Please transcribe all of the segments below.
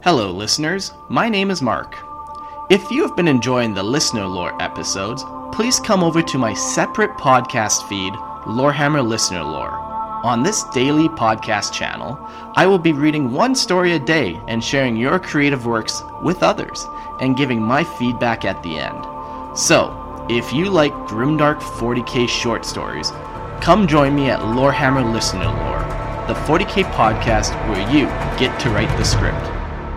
Hello, listeners. My name is Mark. If you have been enjoying the Listener Lore episodes, please come over to my separate podcast feed, Lorehammer Listener Lore. On this daily podcast channel, I will be reading one story a day and sharing your creative works with others and giving my feedback at the end. So, if you like grimdark 40k short stories, come join me at Lorehammer Listener Lore, the 40k podcast where you get to write the script.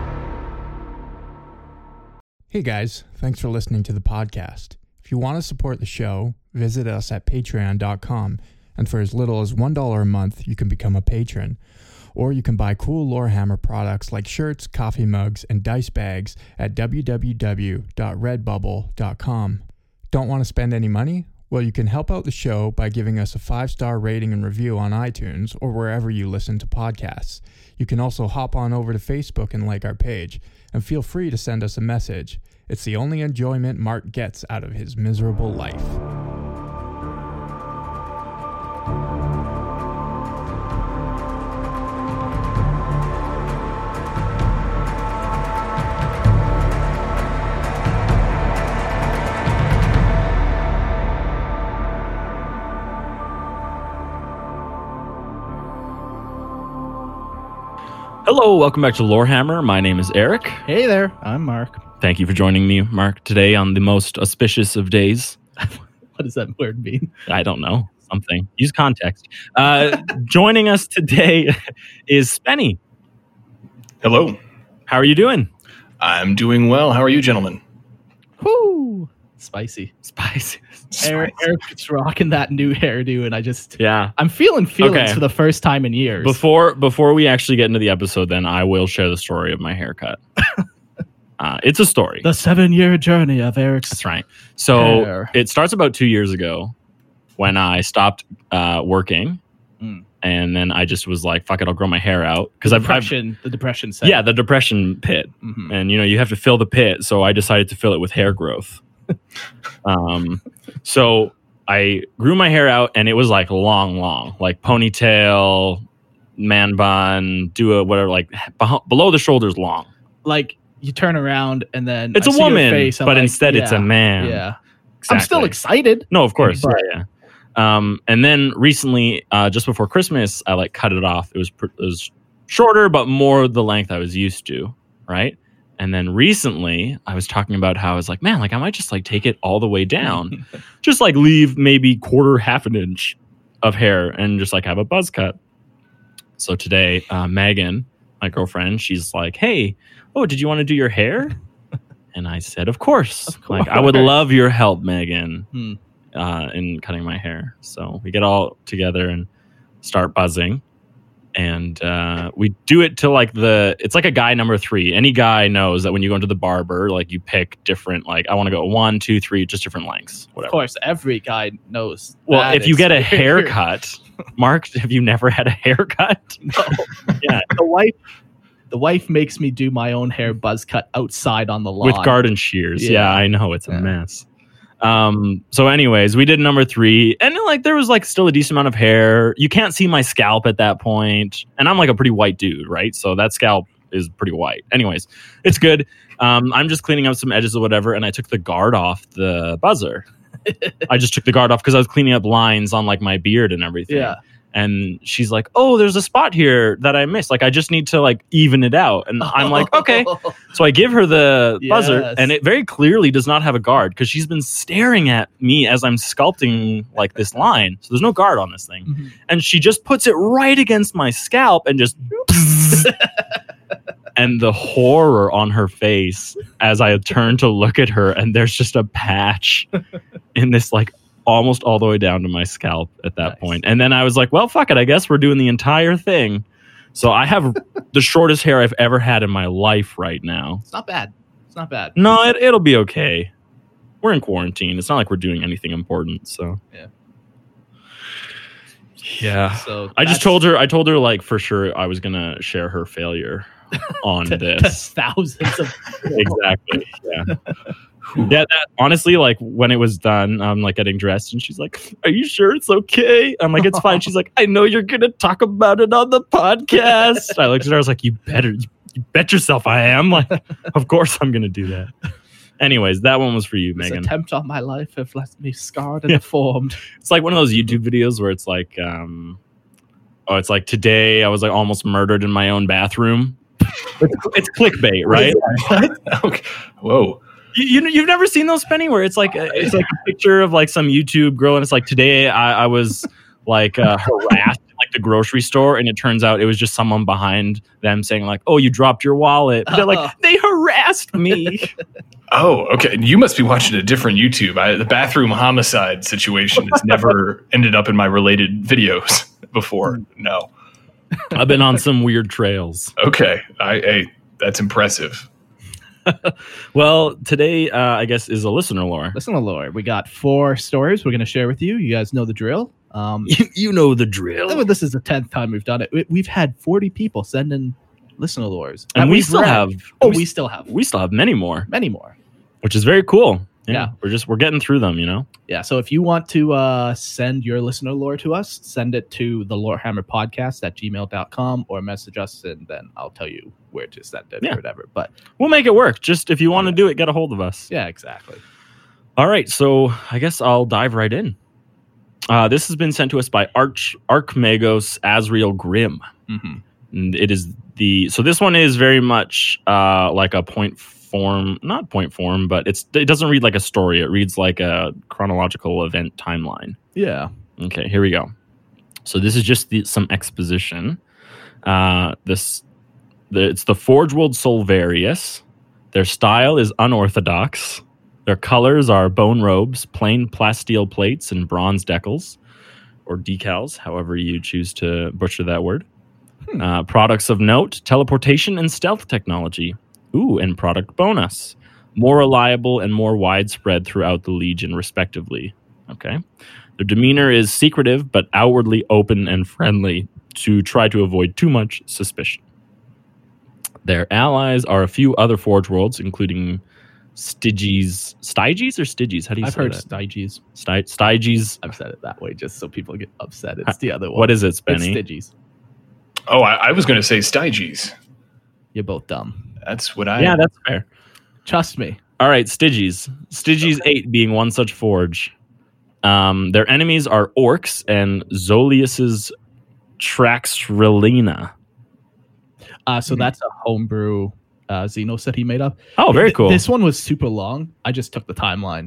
Hey guys, thanks for listening to the podcast. If you want to support the show, visit us at patreon.com, and for as little as $1 a month, you can become a patron. Or you can buy cool Lorehammer products like shirts, coffee mugs, and dice bags at www.redbubble.com. Don't want to spend any money? Well, you can help out the show by giving us a 5-star rating and review on iTunes or wherever you listen to podcasts. You can also hop on over to Facebook and like our page, and feel free to send us a message. It's the only enjoyment Mark gets out of his miserable life. Hello, welcome back to Lorehammer. My name is Eric. Hey there, I'm Mark. Thank you for joining me, Mark, today on the most auspicious of days. What does that word mean? I don't know. Something. Use context. Joining us today is Spenny. Hello. How are you doing? I'm doing well. How are you, gentlemen? Whoo! Spicy. Eric's rocking that new hairdo, and I'm feeling feelings Okay. for the first time in years. Before we actually get into the episode, then I will share the story of my haircut. It's a story. The 7-year journey of Eric's. That's right. So hair. it starts about 2 years ago when I stopped working. And then I just was like, fuck it, I'll grow my hair out. Because The depression set. Yeah, the depression pit. Mhm. And, you have to fill the pit. So I decided to fill it with hair growth. So I grew my hair out, and it was like long, like ponytail, man bun, whatever, like below the shoulders long. Like, you turn around, and then It's I a see your woman, face, I'm but like, instead it's a man. Yeah. Exactly. I'm still excited. No, of course. But- Yeah. And then recently, just before Christmas, I cut it off. It was shorter, but more the length I was used to, right? And then recently, I was talking about how I was like, man, I might just take it all the way down, just leave maybe half an inch of hair and just have a buzz cut. So today, Megan, my girlfriend, she's like, hey, did you want to do your hair? And I said, of course. I would love your help, Megan. In cutting my hair. So we get all together and start buzzing, and we do it till it's like a guy number 3. Any guy knows that when you go into the barber, you pick different, I want to go 1, 2, 3, just different lengths, whatever. Of course, every guy knows. Well, if you get a haircut, Mark, have you never had a haircut? No. Yeah. The wife makes me do my own hair buzz cut outside on the lawn. With garden shears. Yeah. Yeah, I know. It's a mess. So anyways, we did number 3, and there was still a decent amount of hair. You can't see my scalp at that point, and I'm a pretty white dude, right? So that scalp is pretty white. Anyways, it's good. I'm just cleaning up some edges or whatever, and I took the guard off the buzzer. I just took the guard off because I was cleaning up lines on my beard and everything. Yeah. And she's like, oh, there's a spot here that I missed. I just need to even it out. And I'm like, okay. So I give her the buzzer, Yes. and it very clearly does not have a guard because she's been staring at me as I'm sculpting this line. So there's no guard on this thing. Mm-hmm. And she just puts it right against my scalp and just and the horror on her face as I turn to look at her, and there's just a patch in this almost all the way down to my scalp at that point. And then I was like, well, fuck it. I guess we're doing the entire thing. So I have the shortest hair I've ever had in my life right now. It's not bad. No, it'll be okay. We're in quarantine. It's not like we're doing anything important. So yeah. So I told her for sure I was going to share her failure on this. Thousands of Exactly. Yeah. Yeah, that, honestly, when it was done, I'm getting dressed, and she's like, are you sure it's okay? I'm like, it's fine. She's like, I know you're gonna talk about it on the podcast. I looked at her, I was like, you better You bet yourself I am. Like, of course I'm going to do that. Anyways, that one was for you, Megan. This attempt on my life have left me scarred and deformed. It's like one of those YouTube videos where it's like, it's like today I was like almost murdered in my own bathroom. It's clickbait, right? What? Okay. Whoa. You've never seen those, Penny, where it's like a picture of like some YouTube girl, and it's like today I was like harassed at like the grocery store, and it turns out it was just someone behind them saying like, "Oh, you dropped your wallet." They're like, "They harassed me." Oh, okay. You must be watching a different YouTube. The bathroom homicide situation has never ended up in my related videos before. No. I've been on some weird trails. Okay. Hey, that's impressive. Well, today, I guess, is a listener lore. Listener lore. We got 4 stories we're going to share with you. You guys know the drill. You know the drill. This is the 10th time we've done it. We've had 40 people send in listener lores. And we still have... we still have. We still have many more. Many more. Which is very cool. Yeah. We're getting through them, you know? Yeah, so if you want to send your listener lore to us, send it to the lorehammerpodcast@gmail.com or message us, and then I'll tell you where to send it or whatever. But we'll make it work. Just if you want to do it, get a hold of us. Yeah, exactly. All right, so I guess I'll dive right in. This has been sent to us by Archmagos Azriel Grimm. Mm-hmm. And it is so this one is very much like a not point form, but it doesn't read like a story. It reads like a chronological event timeline. Yeah. Okay, here we go. So this is just some exposition. It's the Forge World Solvarius. Their style is unorthodox. Their colors are bone robes, plain plasteel plates, and bronze decals, or decals, however you choose to butcher that word. Products of note, teleportation and stealth technology. Ooh, and product bonus. More reliable and more widespread throughout the Legion, respectively. Okay. Their demeanor is secretive, but outwardly open and friendly to try to avoid too much suspicion. Their allies are a few other Forge Worlds, including Styges. Styges or Styges? How do you say that? I've heard Styges. Styges. I've said it that way just so people get upset. It's the other one. What is it, Spenny? It's Styges. Oh, I was going to say Styges. You're both dumb. That's what I... Yeah, that's fair. Trust me. All right, Styges. Styges 8 being one such forge. Their enemies are orcs and Zolius's Traxrelina. So that's a homebrew Xenos that he made up. Oh, very cool. This one was super long. I just took the timeline.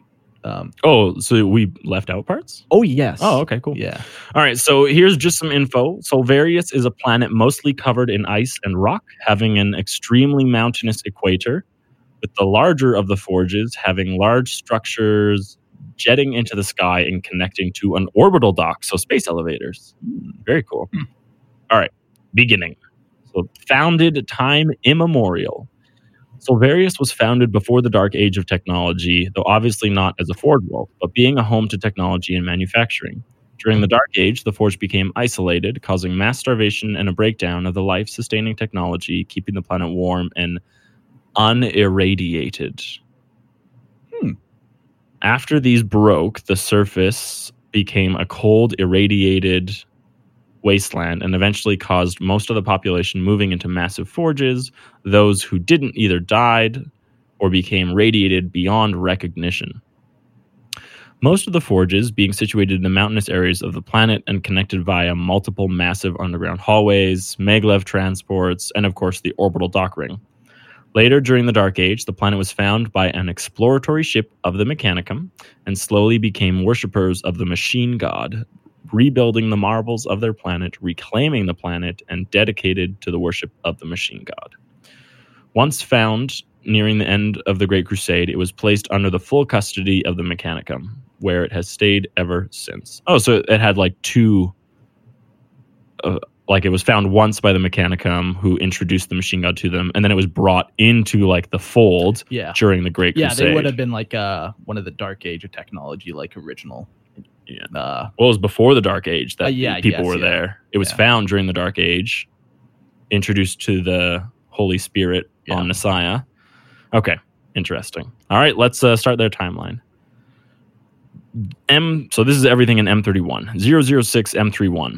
So we left out parts? Oh, yes. Oh, okay, cool. Yeah. All right, so here's just some info. Solvarius is a planet mostly covered in ice and rock, having an extremely mountainous equator, with the larger of the forges having large structures jetting into the sky and connecting to an orbital dock, so space elevators. Very cool. All right, beginning. So founded time immemorial. Solvarius was founded before the Dark Age of technology, though obviously not as a Forge World, but being a home to technology and manufacturing. During the Dark Age, the Forge became isolated, causing mass starvation and a breakdown of the life-sustaining technology, keeping the planet warm and unirradiated. After these broke, the surface became a cold, irradiated wasteland and eventually caused most of the population moving into massive forges. Those who didn't either died or became radiated beyond recognition. Most of the forges being situated in the mountainous areas of the planet and connected via multiple massive underground hallways, maglev transports, and of course the orbital dock ring. Later, during the Dark Age, the planet was found by an exploratory ship of the Mechanicum and slowly became worshippers of the machine god, rebuilding the marvels of their planet, reclaiming the planet, and dedicated to the worship of the machine god. Once found nearing the end of the Great Crusade, it was placed under the full custody of the Mechanicum, where it has stayed ever since. Oh, so it had like two... it was found once by the Mechanicum, who introduced the machine god to them, and then it was brought into like the fold during the Great Crusade. Yeah, they would have been like one of the Dark Age of technology, like original. Yeah. Well, it was before the Dark Age that people were there. It was found during the Dark Age, introduced to the Holy Spirit on Messiah. Okay, interesting. All right, let's start their timeline. So this is everything in M31. 006 M31.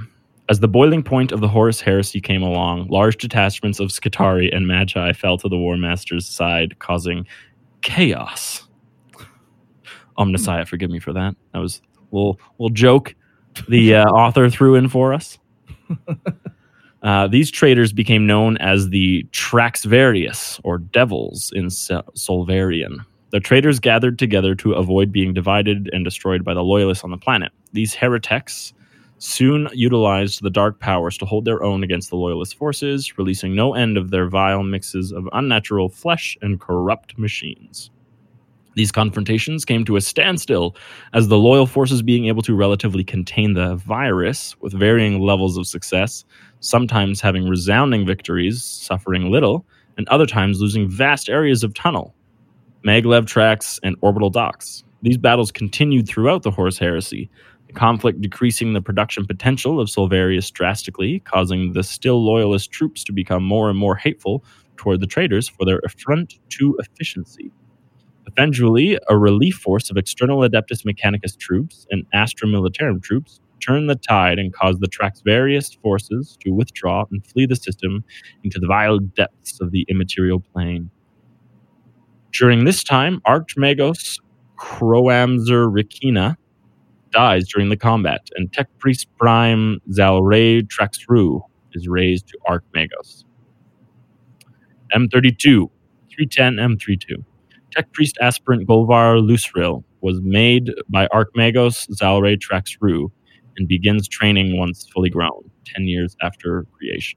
As the boiling point of the Horus Heresy came along, large detachments of Skitarii and Magi fell to the War Master's side, causing chaos. Omnissiah, forgive me for that. That was a little joke the author threw in for us. These traitors became known as the Traxvarius, or Devils, in Solvarian. The traitors gathered together to avoid being divided and destroyed by the Loyalists on the planet. These heretics soon utilized the dark powers to hold their own against the Loyalist forces, releasing no end of their vile mixes of unnatural flesh and corrupt machines. These confrontations came to a standstill as the loyal forces being able to relatively contain the virus with varying levels of success, sometimes having resounding victories, suffering little, and other times losing vast areas of tunnel, maglev tracks, and orbital docks. These battles continued throughout the Horus Heresy, the conflict decreasing the production potential of Solvarius drastically, causing the still loyalist troops to become more and more hateful toward the traitors for their affront to efficiency. Eventually, a relief force of external Adeptus Mechanicus troops and Astra Militarum troops turned the tide and caused the Traxvarius forces to withdraw and flee the system into the vile depths of the immaterial plane. During this time, Archmagos Croamzer Rikina dies during the combat, and Tech Priest Prime Zalray Traxru is raised to Archmagos. M32, 310 M32. Tech Priest Aspirant Golvar Lusril was made by Archmagos Zalray Traxru and begins training once fully grown, 10 years after creation.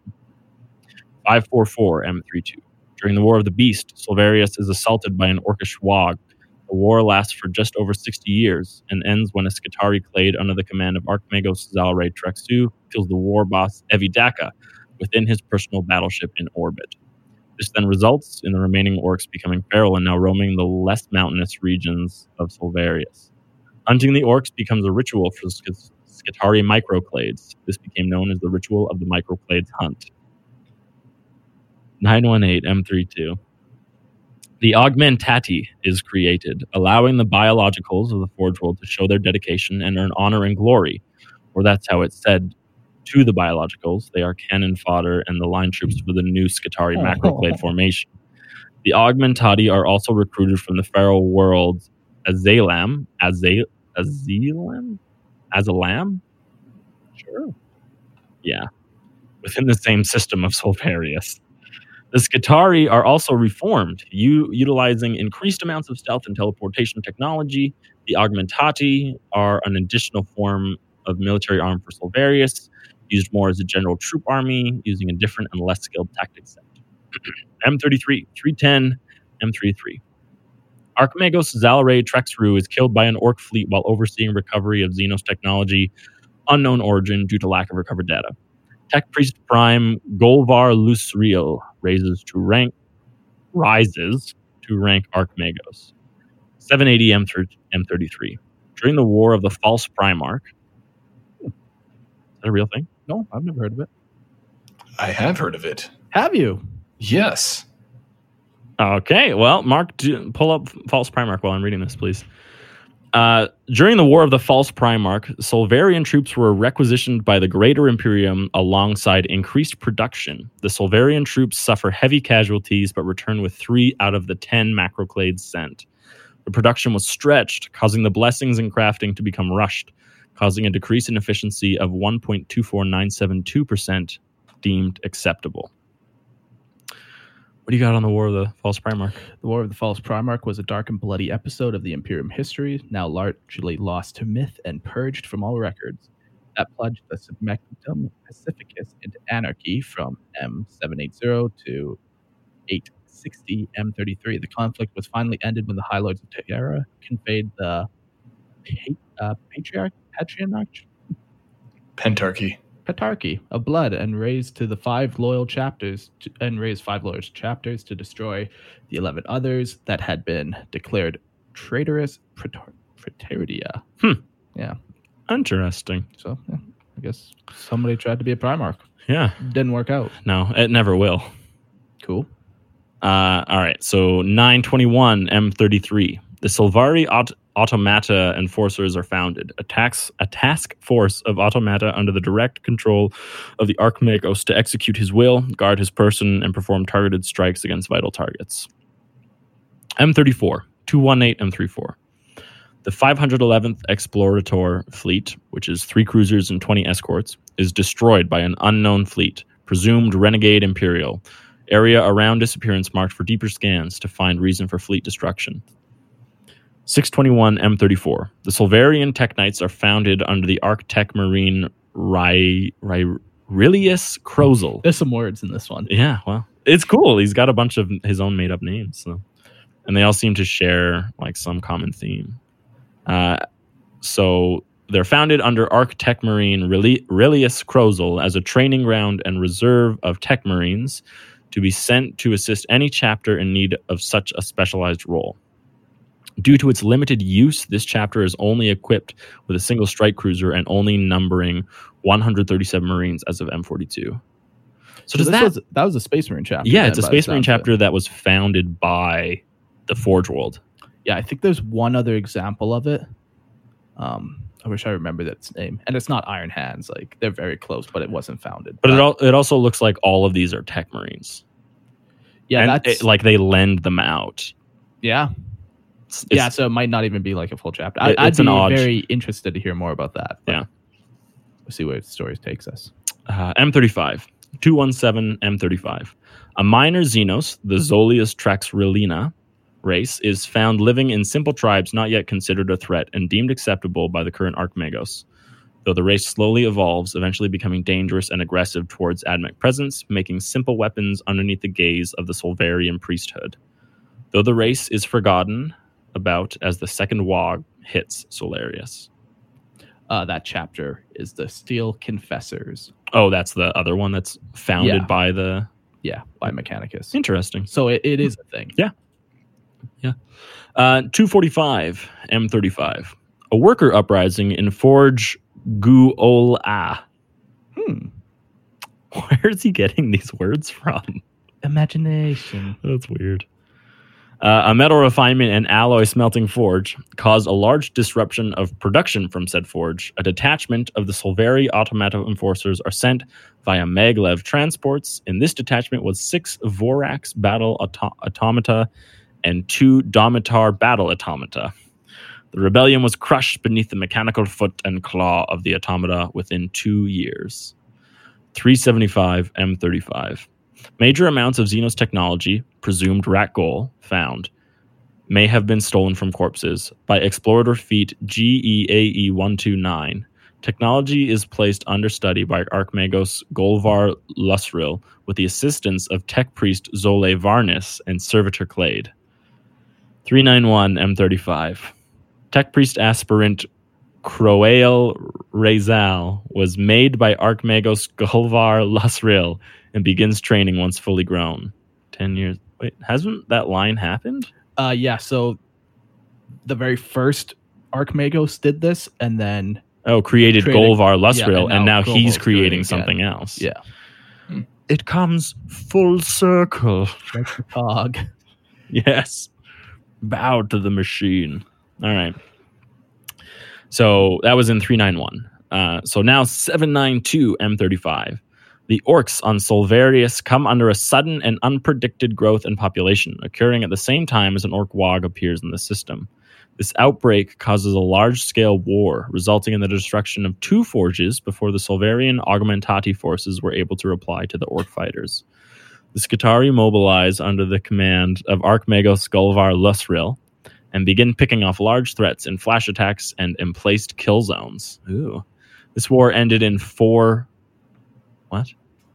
544 M32. During the War of the Beast, Solvarius is assaulted by an Orcish Wog. The war lasts for just over 60 years and ends when a Skitarii clade under the command of Archmagos Zalray Traxu kills the war boss Evidaka within his personal battleship in orbit. This then results in the remaining orcs becoming feral and now roaming the less mountainous regions of Solvarius. Hunting the orcs becomes a ritual for Skitarii microclades. This became known as the Ritual of the Microclades Hunt. 918 M32. The Augmentati is created, allowing the biologicals of the Forge World to show their dedication and earn honor and glory, or that's how it's said to the biologicals. They are cannon fodder and the line troops for the new Skitarii macroclade formation. The Augmentati are also recruited from the feral world Azalam? Sure. Yeah. Within the same system of Solvarius. The Skitarii are also reformed, utilizing increased amounts of stealth and teleportation technology. The Augmentati are an additional form of military arm for Solvarius, used more as a general troop army, using a different and less skilled tactic set. M33, 310, M33. Archmagos Zalray Traxru is killed by an orc fleet while overseeing recovery of Xenos technology, unknown origin due to lack of recovered data. Tech Priest Prime Golvar Lusriel rises to rank Archmagos. 780 M33. During the War of the False Primarch. Is that a real thing? No, I've never heard of it. I have heard of it. Have you? Yes. Okay, well, Mark, pull up False Primarch while I'm reading this, please. During the War of the False Primarch, Solvarian troops were requisitioned by the Greater Imperium alongside increased production. The Solvarian troops suffer heavy casualties but return with 3 out of the 10 macroclades sent. The production was stretched, causing the blessings in crafting to become rushed, causing a decrease in efficiency of 1.24972% deemed acceptable. What do you got on the War of the False Primarch? The War of the False Primarch was a dark and bloody episode of the Imperium history, now largely lost to myth and purged from all records, that plunged the Submectum Pacificus into anarchy from M780 to 860 M33. The conflict was finally ended when the High Lords of Terra conveyed the Pentarchy of blood and raised to the 5 loyal chapters raised 5 loyal chapters to destroy the 11 others that had been declared traitorous Praetoridia. Yeah. Interesting. So yeah, I guess somebody tried to be a Primarch. Yeah. Didn't work out. No, it never will. Cool. All right. So 921 M33. The Sylvari Automata Enforcers are founded. A task force of automata under the direct control of the Archmagos to execute his will, guard his person, and perform targeted strikes against vital targets. M34, 218 M34. The 511th Explorator Fleet, which is 3 cruisers and 20 escorts, is destroyed by an unknown fleet, presumed Renegade Imperial. Area around disappearance marked for deeper scans to find reason for fleet destruction. 621 M34. The Solvarian Tech Knights are founded under the Arc-Tech Marine Rillius Crozel. There's some words in this one. Yeah, well, it's cool. He's got a bunch of his own made-up names. So. And they all seem to share like some common theme. So they're founded under Arc-Tech Marine Rillius Crozel as a training ground and reserve of Tech Marines to be sent to assist any chapter in need of such a specialized role. Due to its limited use, this chapter is only equipped with a single strike cruiser and only numbering 137 Marines as of M42. So does that was a Space Marine chapter? Yeah, it's a Space Marine chapter that was founded by the Forge World. Yeah, I think there's one other example of it. I wish I remembered its name. And it's not Iron Hands. Like, they're very close, but it wasn't founded. But it also looks like all of these are Tech Marines. Yeah, and like they lend them out. Yeah. Yeah, so it might not even be like a full chapter. I'd be very interested to hear more about that. Yeah. We'll see where the story takes us. M35. 217 M35. A minor Xenos, the Zolius Traxrilina race, is found living in simple tribes not yet considered a threat and deemed acceptable by the current Archmagos. Though the race slowly evolves, eventually becoming dangerous and aggressive towards Admech presence, making simple weapons underneath the gaze of the Solvarian priesthood. Though the race is forgotten about as the second WOG hits Solarius. That chapter is the Steel Confessors. Oh, that's the other one that's founded by the... Yeah, by Mechanicus. Interesting. So it is a thing. Yeah. 245 M35. A worker uprising in Forge Guola. Where is he getting these words from? Imagination. That's weird. A metal refinement and alloy smelting forge caused a large disruption of production from said forge. A detachment of the Solvari Automata Enforcers are sent via Maglev transports. In this detachment was 6 Vorax battle automata and 2 Domitar battle automata. The rebellion was crushed beneath the mechanical foot and claw of the automata within 2 years. 375 M35. Major amounts of Xenos technology, presumed rat goal, found, may have been stolen from corpses by Explorator Fleet GEAE-129. Technology is placed under study by Archmagos Golvar Lusril with the assistance of Tech Priest Zole Varnis and Servitor Clade. 391 M35. Tech Priest aspirant Croale Rezal was made by Archmagos Golvar Lusril and begins training once fully grown. 10 years. Wait, hasn't that line happened? Yeah, so the very first Archmagos did this, and then... created Golvar Lusril, yeah, and now Golvar's he's creating doing something else. Yeah. It comes full circle. Like the cog. Yes. Bow to the machine. All right. So that was in 391. So now 792 M35. The orcs on Solvarius come under a sudden and unpredicted growth in population, occurring at the same time as an orc WOG appears in the system. This outbreak causes a large-scale war, resulting in the destruction of 2 forges before the Solvarian Augmentati forces were able to reply to the orc fighters. The Skitarii mobilize under the command of Archmagos Golvar Lusril and begin picking off large threats in flash attacks and emplaced kill zones. Ooh. This war ended in 4... What?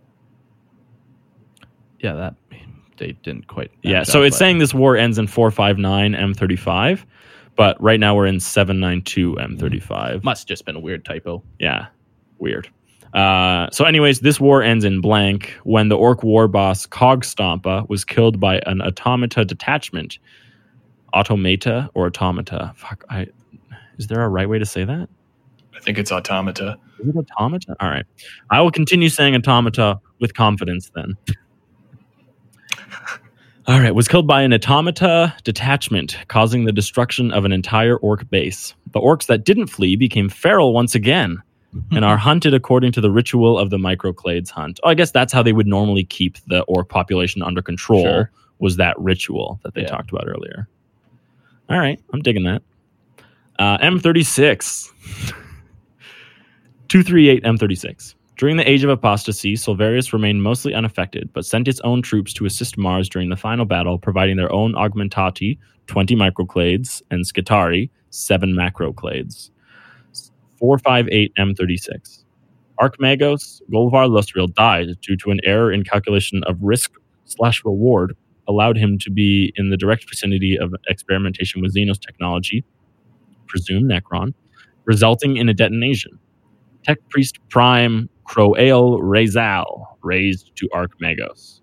Yeah, that they didn't quite. Yeah, so it's saying this war ends in 459 M35, but right now we're in 792 M35. Must just been a weird typo. Yeah, weird. So anyways, this war ends in blank when the orc war boss Cogstompa was killed by an automata detachment. Automata or automata? Fuck, is there a right way to say that? I think it's automata. Is it automata? All right. I will continue saying automata with confidence then. All right, was killed by an automata detachment, causing the destruction of an entire orc base. The orcs that didn't flee became feral once again and are hunted according to the ritual of the microclades hunt. Oh, I guess that's how they would normally keep the orc population under control, Sure. was that ritual that they talked about earlier. All right, I'm digging that. M36. 238 M36. During the Age of Apostasy, Solvarius remained mostly unaffected, but sent its own troops to assist Mars during the final battle, providing their own augmentati, 20 microclades, and Skitarii, 7 macroclades. 458 M36. Archmagos Golvar Lustriel died due to an error in calculation of risk/reward allowed him to be in the direct vicinity of experimentation with Xenos technology, presumed Necron, resulting in a detonation. Tech Priest Prime Croael Rezal raised to Archmagos.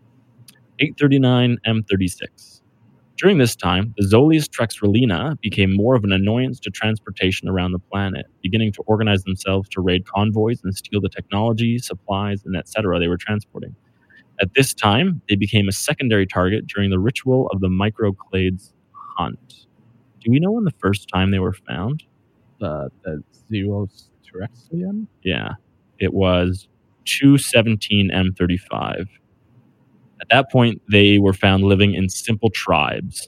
839 M36. During this time, the Zolius Trexrelina became more of an annoyance to transportation around the planet, beginning to organize themselves to raid convoys and steal the technology, supplies, and etc. they were transporting. At this time, they became a secondary target during the ritual of the Microclades hunt. Do we know when the first time they were found? The Zeros Terexian? Yeah, it was 217 M35. At that point, they were found living in simple tribes.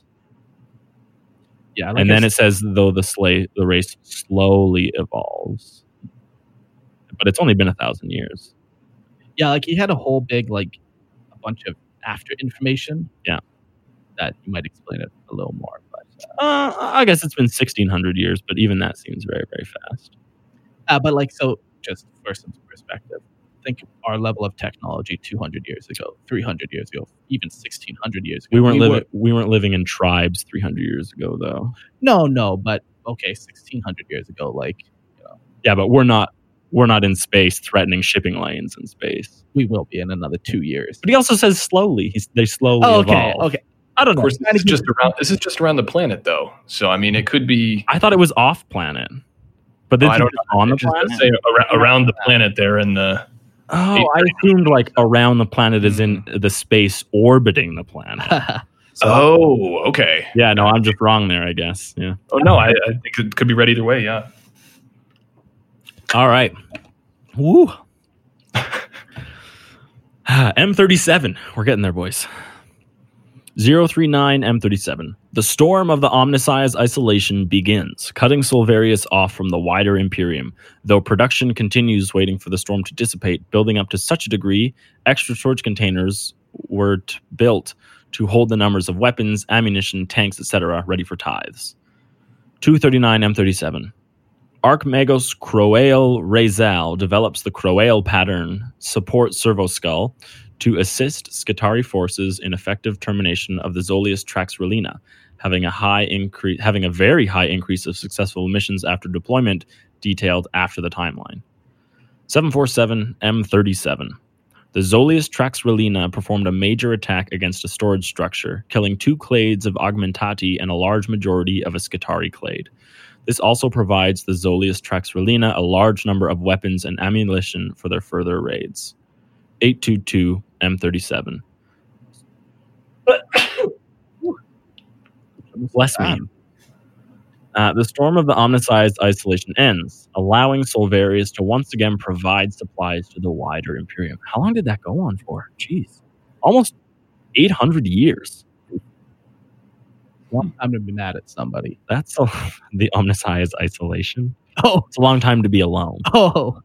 Yeah, And then it says, though the race slowly evolves. But it's only been 1,000 years. Yeah, like he had a whole big, like, a bunch of after information. Yeah. That you might explain it a little more. But I guess it's been 1,600 years, but even that seems very, very fast. but like, so just for some perspective, think of our level of technology 200 years ago, 300 years ago, even 1,600 years ago. We weren't living in tribes 300 years ago, though. No, but okay, 1,600 years ago, like, you know, Yeah, but we're not in space threatening shipping lanes in space. we will be in another 2 years. But he also says slowly. They slowly evolve. Okay. I don't Of know. course, this is just around the planet, though. So I mean, it could be. I thought it was off planet, but then I don't know. on the It just planet. does say around the planet there in the. Oh, I assumed like around the planet is in the space orbiting the planet. Oh, okay. Yeah, no, I'm just wrong there, I guess. Yeah. Oh no, I think it could be read either way. Yeah. All right. Woo. M37. We're getting there, boys. 039 M37. The storm of the Omnissiah's isolation begins, cutting Solvarius off from the wider Imperium, though production continues waiting for the storm to dissipate, building up to such a degree, extra storage containers were built to hold the numbers of weapons, ammunition, tanks, etc. ready for tithes. 239 M37. Archmagos Croael Rezal develops the Croael pattern support servo skull to assist Skitarii forces in effective termination of the Zolius Trexrelina, having a very high increase of successful missions after deployment, detailed after the timeline. 747 M37. The Zolius Trexrelina performed a major attack against a storage structure, killing 2 clades of Augmentati and a large majority of a Skitarii clade. This also provides the Zolius Trexrelina a large number of weapons and ammunition for their further raids. 822 M37. Bless me. The storm of the Omnissiah's isolation ends, allowing Solvarius to once again provide supplies to the wider Imperium. How long did that go on for? Jeez. Almost 800 years. I'm going to be mad at somebody. That's the Omnissiah's isolation. Oh. It's a long time to be alone. Oh.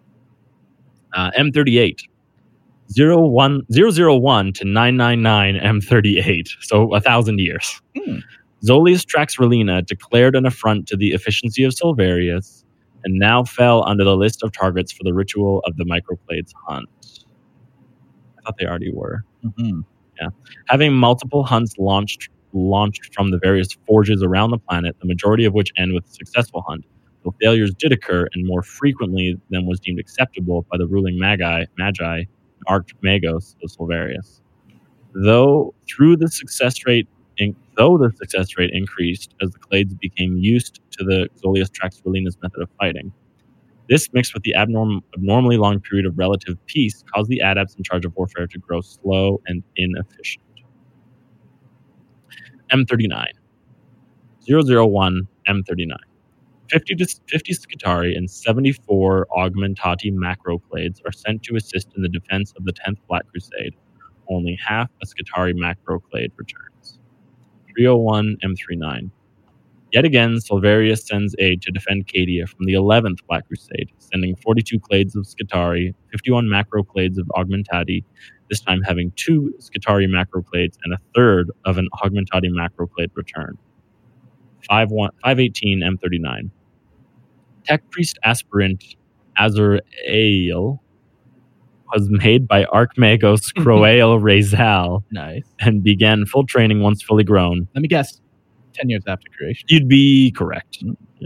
M38. 001 to 999 M38. So 1,000 years. Zolius Trexrelina declared an affront to the efficiency of Solvarius and now fell under the list of targets for the ritual of the Microclades hunt. I thought they already were. Mm-hmm. Yeah. Having multiple hunts launched from the various forges around the planet, the majority of which end with a successful hunt, though failures did occur and more frequently than was deemed acceptable by the ruling Magi Archmagos of Solvarius. Though the success rate increased as the clades became used to the Zolius Trexrelina's method of fighting. This, mixed with the abnormally long period of relative peace, caused the adepts in charge of warfare to grow slow and inefficient. M39. 001 M39. 50 Skitarii and 74 Augmentati macroclades are sent to assist in the defense of the 10th Black Crusade. Only half a Skitarii macroclade returns. 301 M39. Yet again, Silverius sends aid to defend Cadia from the 11th Black Crusade, sending 42 clades of Skitarii, 51 macroclades of Augmentati, this time having 2 Skitarii macroclades and a third of an Augmentati macroclade return. 518 M39. Tech Priest Aspirant Azrael was made by Archmagos Croael Rezal Nice. and began full training once fully grown. Let me guess. 10 years after creation. You'd be correct. Yeah.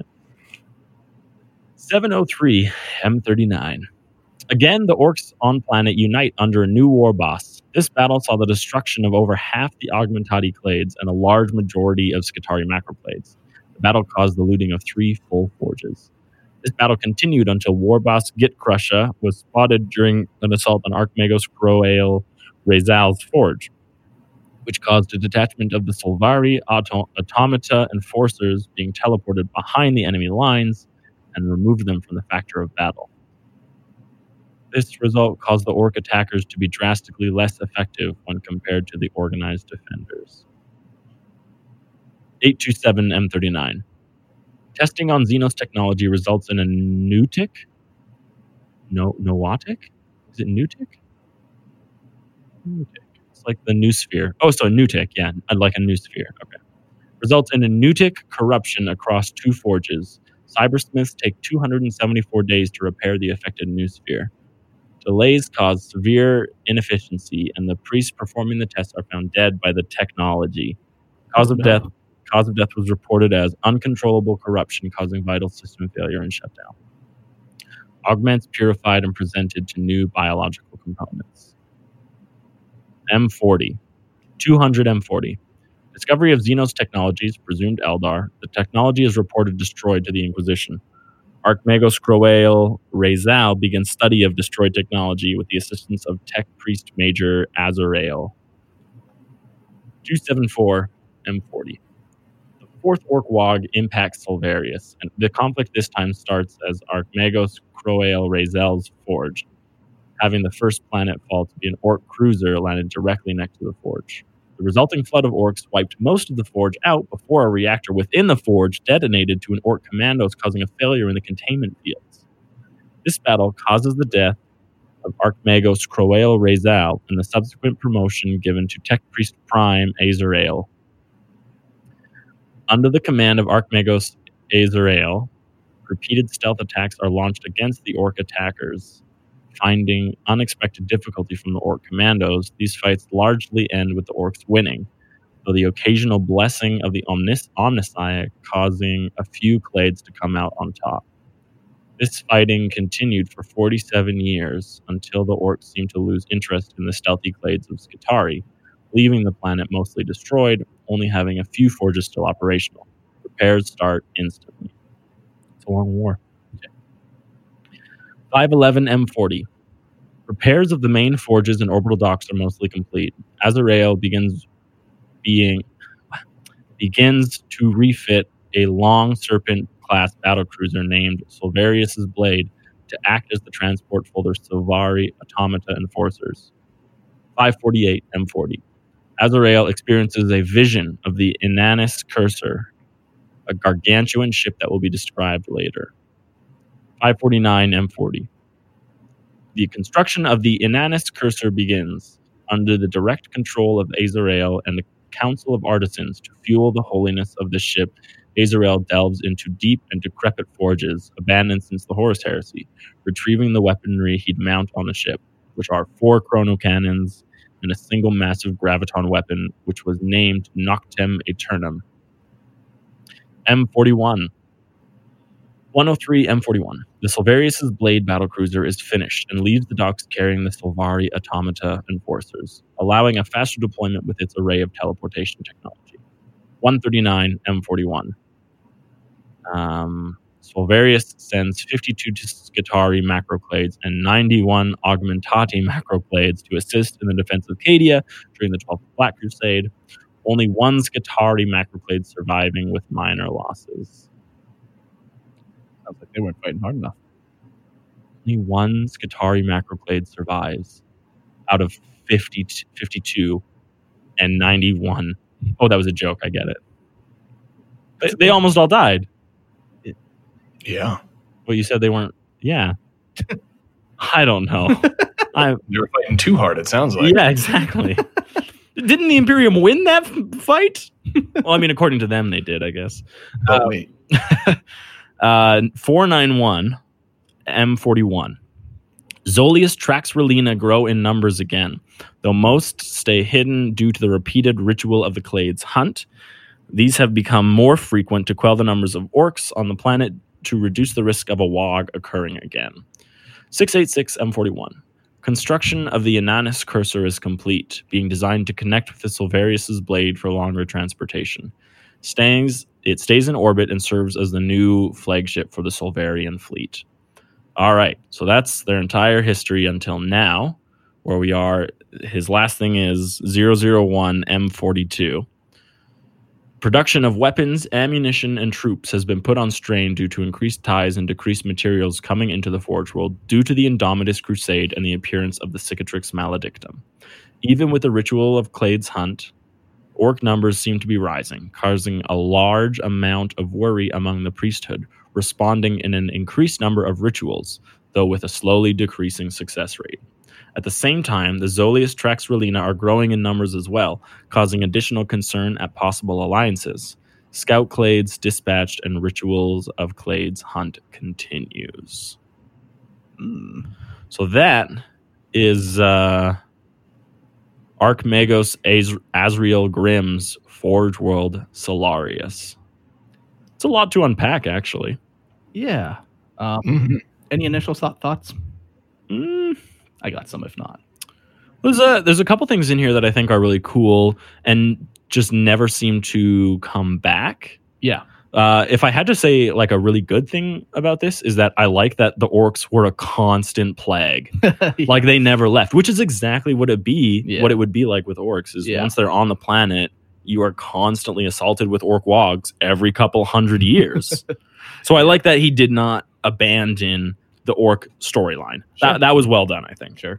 703 M39. Again, the orcs on planet unite under a new war boss. This battle saw the destruction of over half the Augmentati clades and a large majority of Skitarii macroclades. The battle caused the looting of 3 full forges. This battle continued until war boss Git Crusher was spotted during an assault on Archmagos Croael Rezal's forge, which caused a detachment of the Silvari automata enforcers being teleported behind the enemy lines and removed them from the factor of battle. This result caused the orc attackers to be drastically less effective when compared to the organized defenders. 827 M39. Testing on Xenos technology results in a Nootic? Nootic? Is it Nootic? Nootic. It's like the noosphere. Oh, so a Nootic, yeah. I'd like a noosphere. Okay. Results in a Nootic corruption across 2 forges. Cybersmiths take 274 days to repair the affected noosphere. Delays cause severe inefficiency, and the priests performing the tests are found dead by the technology. Cause of death was reported as uncontrollable corruption causing vital system failure and shutdown. Augments purified and presented to new biological components. M40. 200 M40. Discovery of Xenos technologies, presumed Eldar. The technology is reported destroyed to the Inquisition. Archmagos Croael Rezal begins study of destroyed technology with the assistance of Tech Priest Major Azrael. 274 M40. The 4th Orc Wog impacts Silverius, and the conflict this time starts as Archmagos Croael Rezal's forge, having the first planet fall to be an Orc cruiser landed directly next to the forge. The resulting flood of orcs wiped most of the forge out before a reactor within the forge detonated to an orc commandos, causing a failure in the containment fields. This battle causes the death of Archmagos Croael Rezal and the subsequent promotion given to Tech Priest Prime Azrael. Under the command of Archmagos Azrael, repeated stealth attacks are launched against the orc attackers. Finding unexpected difficulty from the orc commandos, these fights largely end with the orcs winning, though the occasional blessing of the Omnissiah causing a few clades to come out on top. This fighting continued for 47 years until the orcs seemed to lose interest in the stealthy clades of Skitarii, leaving the planet mostly destroyed, only having a few forges still operational. Repairs start instantly. It's a long war. 511 M40. Repairs of the main forges and orbital docks are mostly complete. Azrael begins to refit a Long Serpent-class battlecruiser named Silverius's Blade to act as the transport for their Silvari automata enforcers. 548 M40. Azrael experiences a vision of the Inannis Cursor, a gargantuan ship that will be described later. 549 M40. The construction of the Inannis Cursor begins under the direct control of Azrael and the Council of Artisans. To fuel the holiness of the ship, Azrael delves into deep and decrepit forges, abandoned since the Horus Heresy, retrieving the weaponry he'd mount on the ship, which are 4 chrono cannons and a single massive graviton weapon, which was named Noctem Aeternum. M41. 103 M41. The Silverius's Blade battlecruiser is finished and leaves the docks carrying the Silvari automata enforcers, allowing a faster deployment with its array of teleportation technology. 139 M41. Silverius sends 52 Skitarii macroclades and 91 Augmentati macroclades to assist in the defense of Cadia during the 12th Black Crusade. Only one Skitarii macroclade surviving with minor losses. Sounds like they weren't fighting hard enough. Only one Skitarii macroclade survives out of 52 and 91. Oh, that was a joke. I get it. They almost all died. Yeah. Well, you said they weren't. Yeah. I don't know. They were fighting too hard, it sounds like. Yeah, exactly. Didn't the Imperium win that fight? Well, I mean, according to them, they did, I guess. Oh, wait. 491 M41. Zolius Traxrelina grow in numbers again, though most stay hidden due to the repeated ritual of the Clades hunt. These have become more frequent to quell the numbers of orcs on the planet to reduce the risk of a WOG occurring again. 686 M41. Construction of the Inannis Cursor is complete, being designed to connect with the Silverius' blade for longer transportation. It stays in orbit and serves as the new flagship for the Silverian fleet. All right, so that's their entire history until now, where we are. His last thing is 001 M42. Production of weapons, ammunition, and troops has been put on strain due to increased ties and decreased materials coming into the Forge World due to the Indomitus Crusade and the appearance of the Cicatrix Maledictum. Even with the ritual of Clade's hunt, orc numbers seem to be rising, causing a large amount of worry among the priesthood, responding in an increased number of rituals, though with a slowly decreasing success rate. At the same time, the Zolius Traxrelina are growing in numbers as well, causing additional concern at possible alliances. Scout Clades dispatched and rituals of Clade's hunt continues. So that is Archmagos Azriel Grimm's Forge World Solarius. It's a lot to unpack, actually. Yeah. Any initial thoughts? I got some, if not. There's a couple things in here that I think are really cool and just never seem to come back. Yeah. If I had to say like a really good thing about this is that I like that the orcs were a constant plague. Like they never left, which is exactly what it would be like with orcs is once they're on the planet, you are constantly assaulted with orc wogs every couple hundred years. So I like that he did not abandon the orc storyline. Sure. That was well done, I think. Sure.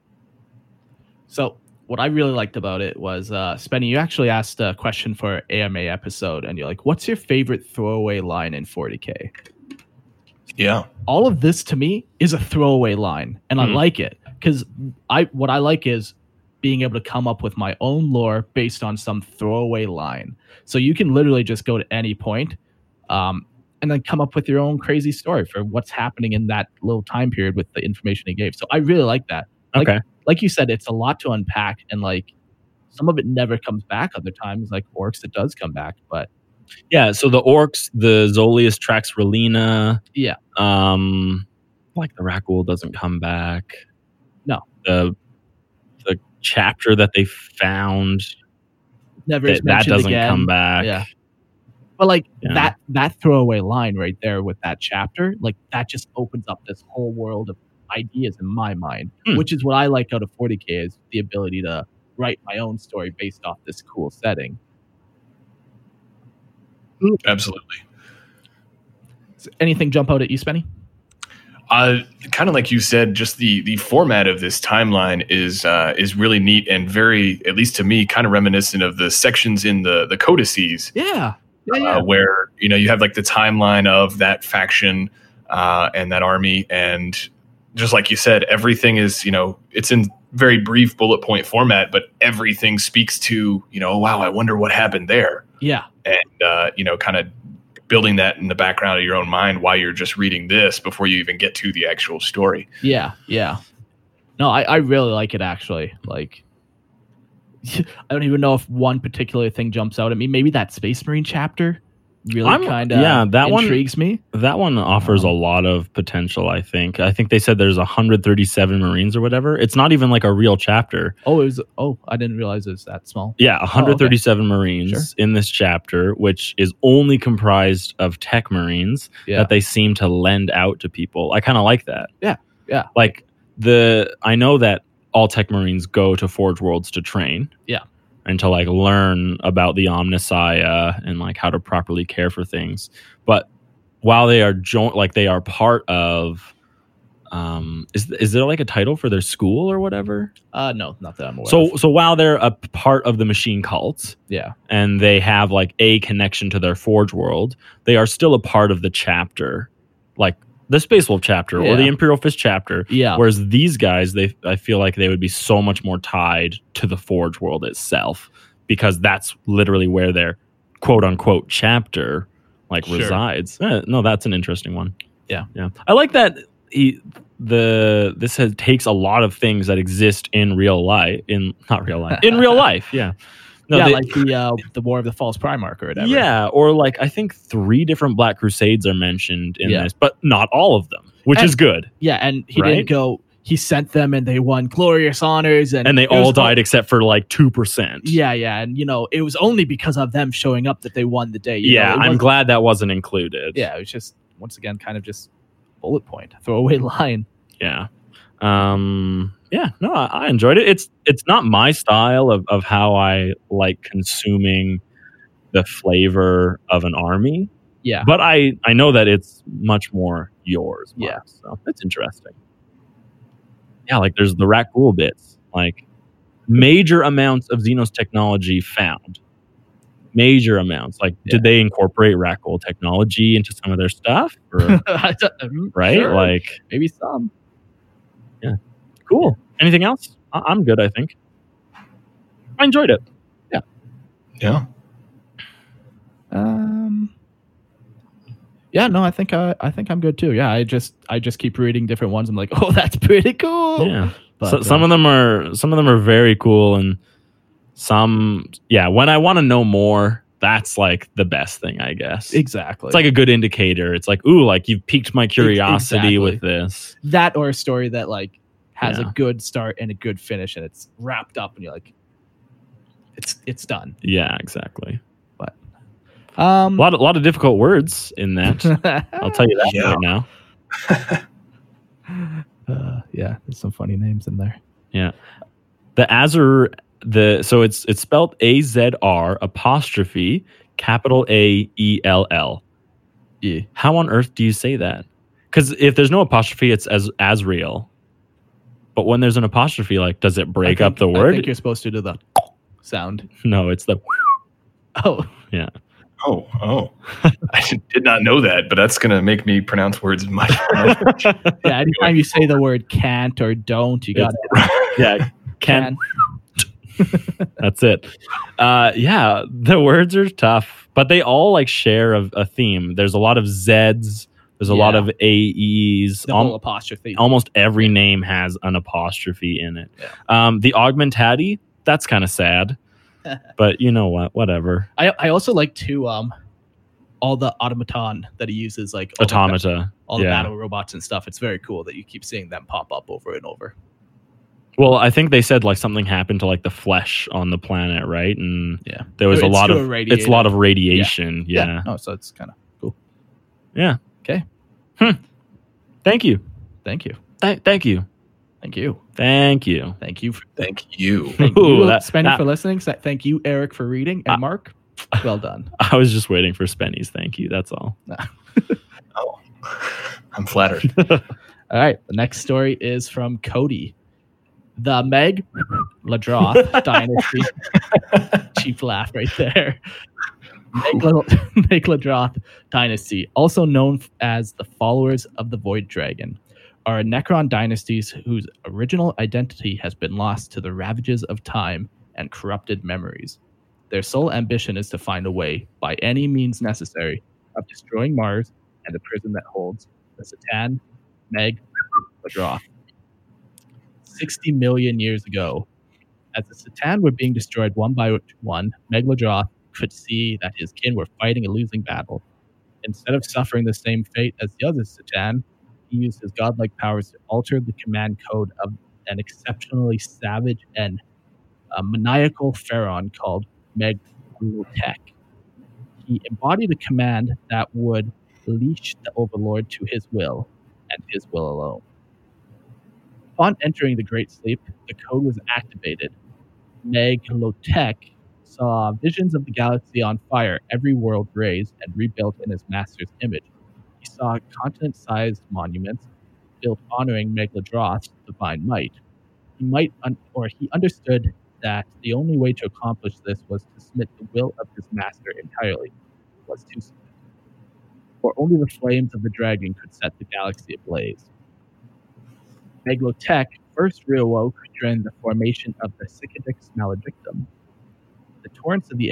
So what I really liked about it was, Spenny, you actually asked a question for AMA episode, and you're like, what's your favorite throwaway line in 40K? Yeah. All of this, to me, is a throwaway line, and I like it, because what I like is being able to come up with my own lore based on some throwaway line. So you can literally just go to any point, and then come up with your own crazy story for what's happening in that little time period with the information he gave. So I really like that. Like you said, it's a lot to unpack, and like some of it never comes back. Other times, like orcs, it does come back. But yeah, so the orcs, the Zolius Traxrelina, like the Rakghoul doesn't come back. No, the chapter that they found never that doesn't come back. Yeah. But like that throwaway line right there with that chapter, like that just opens up this whole world of ideas in my mind, which is what I like out of 40K is the ability to write my own story based off this cool setting. Absolutely. Does anything jump out at you, Spenny? Kind of like you said, just the format of this timeline is really neat and very, at least to me, kind of reminiscent of the sections in the codices. Yeah. Where you have like the timeline of that faction and that army, and just like you said, everything is it's in very brief bullet point format, but everything speaks to wow, I wonder what happened there. Yeah, and kind of building that in the background of your own mind while you're just reading this before you even get to the actual story. Yeah. No, I really like it actually. Like, I don't even know if one particular thing jumps out at me. Maybe that Space Marine chapter really kind of intrigues me. That one offers a lot of potential, I think. I think they said there's 137 Marines or whatever. It's not even like a real chapter. I didn't realize it was that small. Yeah, 137 Marines in this chapter, which is only comprised of tech Marines that they seem to lend out to people. I kind of like that. Yeah. Like I know that all tech Marines go to Forge Worlds to train. Yeah. and to like learn about the Omnissiah and like how to properly care for things. But while they are they are part of, is there like a title for their school or whatever? No, not that I'm aware of. So while they're a part of the machine cult, Yeah. and they have like a connection to their Forge world, they are still a part of the chapter, like the Space Wolf chapter or the Imperial Fist chapter. Yeah. Whereas these guys, I feel like they would be so much more tied to the Forge world itself, because that's literally where their quote unquote chapter resides. No, that's an interesting one. Yeah. I like that this takes a lot of things that exist in real life, in real life. Yeah. No, like the War of the False Primarch or whatever. Yeah, or like I think 3 different Black Crusades are mentioned in this, but not all of them, which is good. Yeah, and he didn't go. He sent them, and they won glorious honors, and they all died except for like 2%. Yeah, and it was only because of them showing up that they won the day. I'm glad that wasn't included. Yeah, it was just once again kind of just bullet point, throwaway line. Yeah. I enjoyed it. It's not my style of how I like consuming the flavor of an army. Yeah. But I know that it's much more yours. Mark, yeah. So that's interesting. Yeah, like there's the Rakghoul bits. Like major amounts of Xenos technology found. Major amounts. Like, did they incorporate Rakghoul technology into some of their stuff? Or, right? Sure. Like maybe some. Yeah. Cool. Anything else? I'm good, I think. I enjoyed it. Yeah. Yeah. Yeah, no, I think I'm good too. Yeah, I just keep reading different ones. I'm like, oh, that's pretty cool. Yeah. But, so, some of them are very cool, and some, when I want to know more, that's like the best thing, I guess. Exactly. It's like a good indicator. It's like, ooh, like you've piqued my curiosity with this. That or a story that like has a good start and a good finish, and it's wrapped up, and you're like, it's done. Yeah, exactly. But a lot of difficult words in that. I'll tell you that right now. There's some funny names in there. Yeah, the Azur. So it's spelled AZR apostrophe capital AELL. Yeah. How on earth do you say that? Because if there's no apostrophe, it's Azrael. But when there's an apostrophe, like, does it break up the word? I think you're supposed to do the sound. No, it's the. Oh. Yeah. Oh. I did not know that, but that's going to make me pronounce words much more. Yeah, anytime you say the word can't or don't, you got it. Yeah, can. That's it. The words are tough, but they all like share a theme. There's a lot of Zs. There's a lot of AEs. The whole apostrophe. Almost every name has an apostrophe in it. Yeah. The Augmentati, that's kind of sad. But you know what? Whatever. I also like to all the automaton that he uses, like automata, all the battle robots and stuff. It's very cool that you keep seeing them pop up over and over. Well, I think they said like something happened to like the flesh on the planet, right? And there was a lot of radiation. Yeah. Oh, so it's kind of cool. Yeah. Okay. Thank you. Thank you. Thank you. Thank you. Thank you. Thank you. Thank you. Thank you, Spenny, for listening. Thank you, Eric, for reading, and Mark. Well done. I was just waiting for Spenny's thank you. That's all. Oh, I'm flattered. All right. The next story is from Cody. The Meg Ladroth dynasty. Cheap laugh right there. Meg Ladroth dynasty, also known as the followers of the Void Dragon, are Necron dynasties whose original identity has been lost to the ravages of time and corrupted memories. Their sole ambition is to find a way, by any means necessary, of destroying Mars and the prison that holds the C'tan Meg Ladroth. 60 million years ago, as the C'tan were being destroyed one by one, Meg Ladroth could see that his kin were fighting a losing battle. Instead of suffering the same fate as the other C'tan, he used his godlike powers to alter the command code of an exceptionally savage and maniacal pharaoh called Meg Latech. He embodied a command that would leash the Overlord to his will, and his will alone. Upon entering the Great Sleep, the code was activated. Meg Latech saw visions of the galaxy on fire, every world raised and rebuilt in his master's image. He saw continent-sized monuments built honoring Megalodroth's divine might. He understood that the only way to accomplish this was to submit the will of his master entirely. Was to submit. For only the flames of the dragon could set the galaxy ablaze. Megalotech first reawoke during the formation of the Cicatrix Maledictum. The torrents of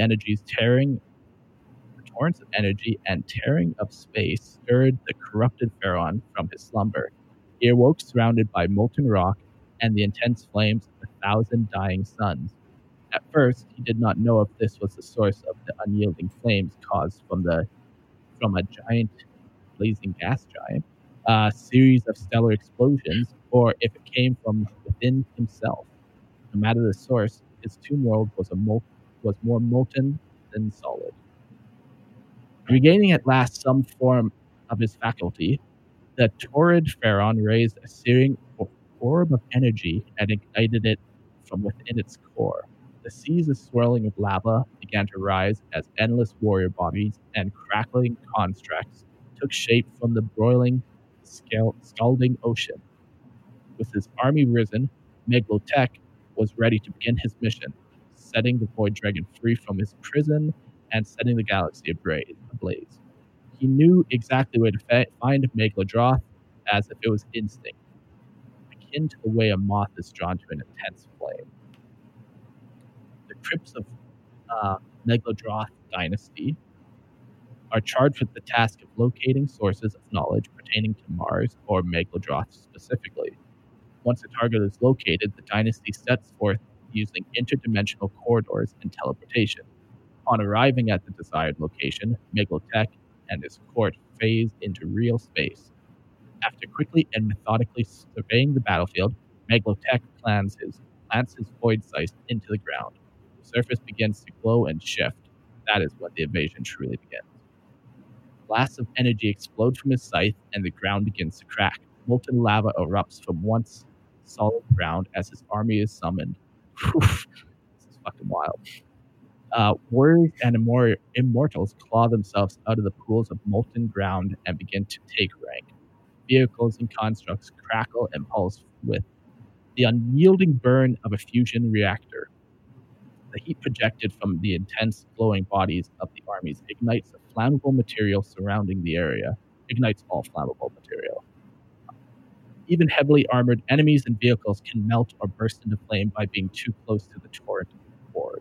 energy and tearing of space stirred the corrupted Pharaon from his slumber. He awoke surrounded by molten rock and the intense flames of 1,000 dying suns. At first, he did not know if this was the source of the unyielding flames caused from a giant, blazing gas giant, a series of stellar explosions, or if it came from within himself. No matter the source, his tomb world was more molten than solid. Regaining at last some form of his faculty, the torrid Pharaon raised a searing orb of energy and ignited it from within its core. The seas of swirling of lava began to rise as endless warrior bodies and crackling constructs took shape from the broiling, scalding ocean. With his army risen, Megalotech was ready to begin his mission, setting the Void Dragon free from his prison and setting the galaxy ablaze. He knew exactly where to find Megalodroth, as if it was instinct, akin to the way a moth is drawn to an intense flame. The crypts of Megalodroth dynasty are charged with the task of locating sources of knowledge pertaining to Mars or Megalodroth specifically. Once a target is located, the dynasty sets forth using interdimensional corridors and teleportation. On arriving at the desired location, Megalotech and his court phase into real space. After quickly and methodically surveying the battlefield, Megalotech plants his void sight into the ground. The surface begins to glow and shift. That is when the invasion truly begins. Blasts of energy explode from his scythe, and the ground begins to crack. Molten lava erupts from once solid ground as his army is summoned. This is fucking wild. Warriors and immortals claw themselves out of the pools of molten ground and begin to take rank. Vehicles and constructs crackle and pulse with the unyielding burn of a fusion reactor. The heat projected from the intense glowing bodies of the armies ignites the flammable material surrounding the area, ignites all flammable material. Even heavily armored enemies and vehicles can melt or burst into flame by being too close to the torrent board.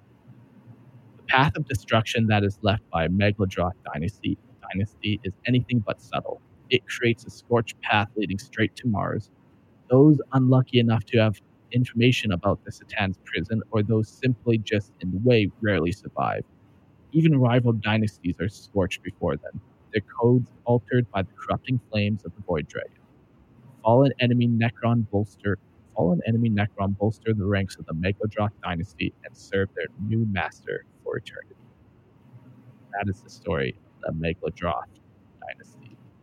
The path of destruction that is left by Megalodroth dynasty is anything but subtle. It creates a scorched path leading straight to Mars. Those unlucky enough to have information about the Satan's prison, or those simply just in the way, rarely survive. Even rival dynasties are scorched before them, their codes altered by the corrupting flames of the Void Dragon. Fallen enemy Necron bolster the ranks of the Megalodroth dynasty and serve their new master for eternity. That is the story of the Megalodroth dynasty.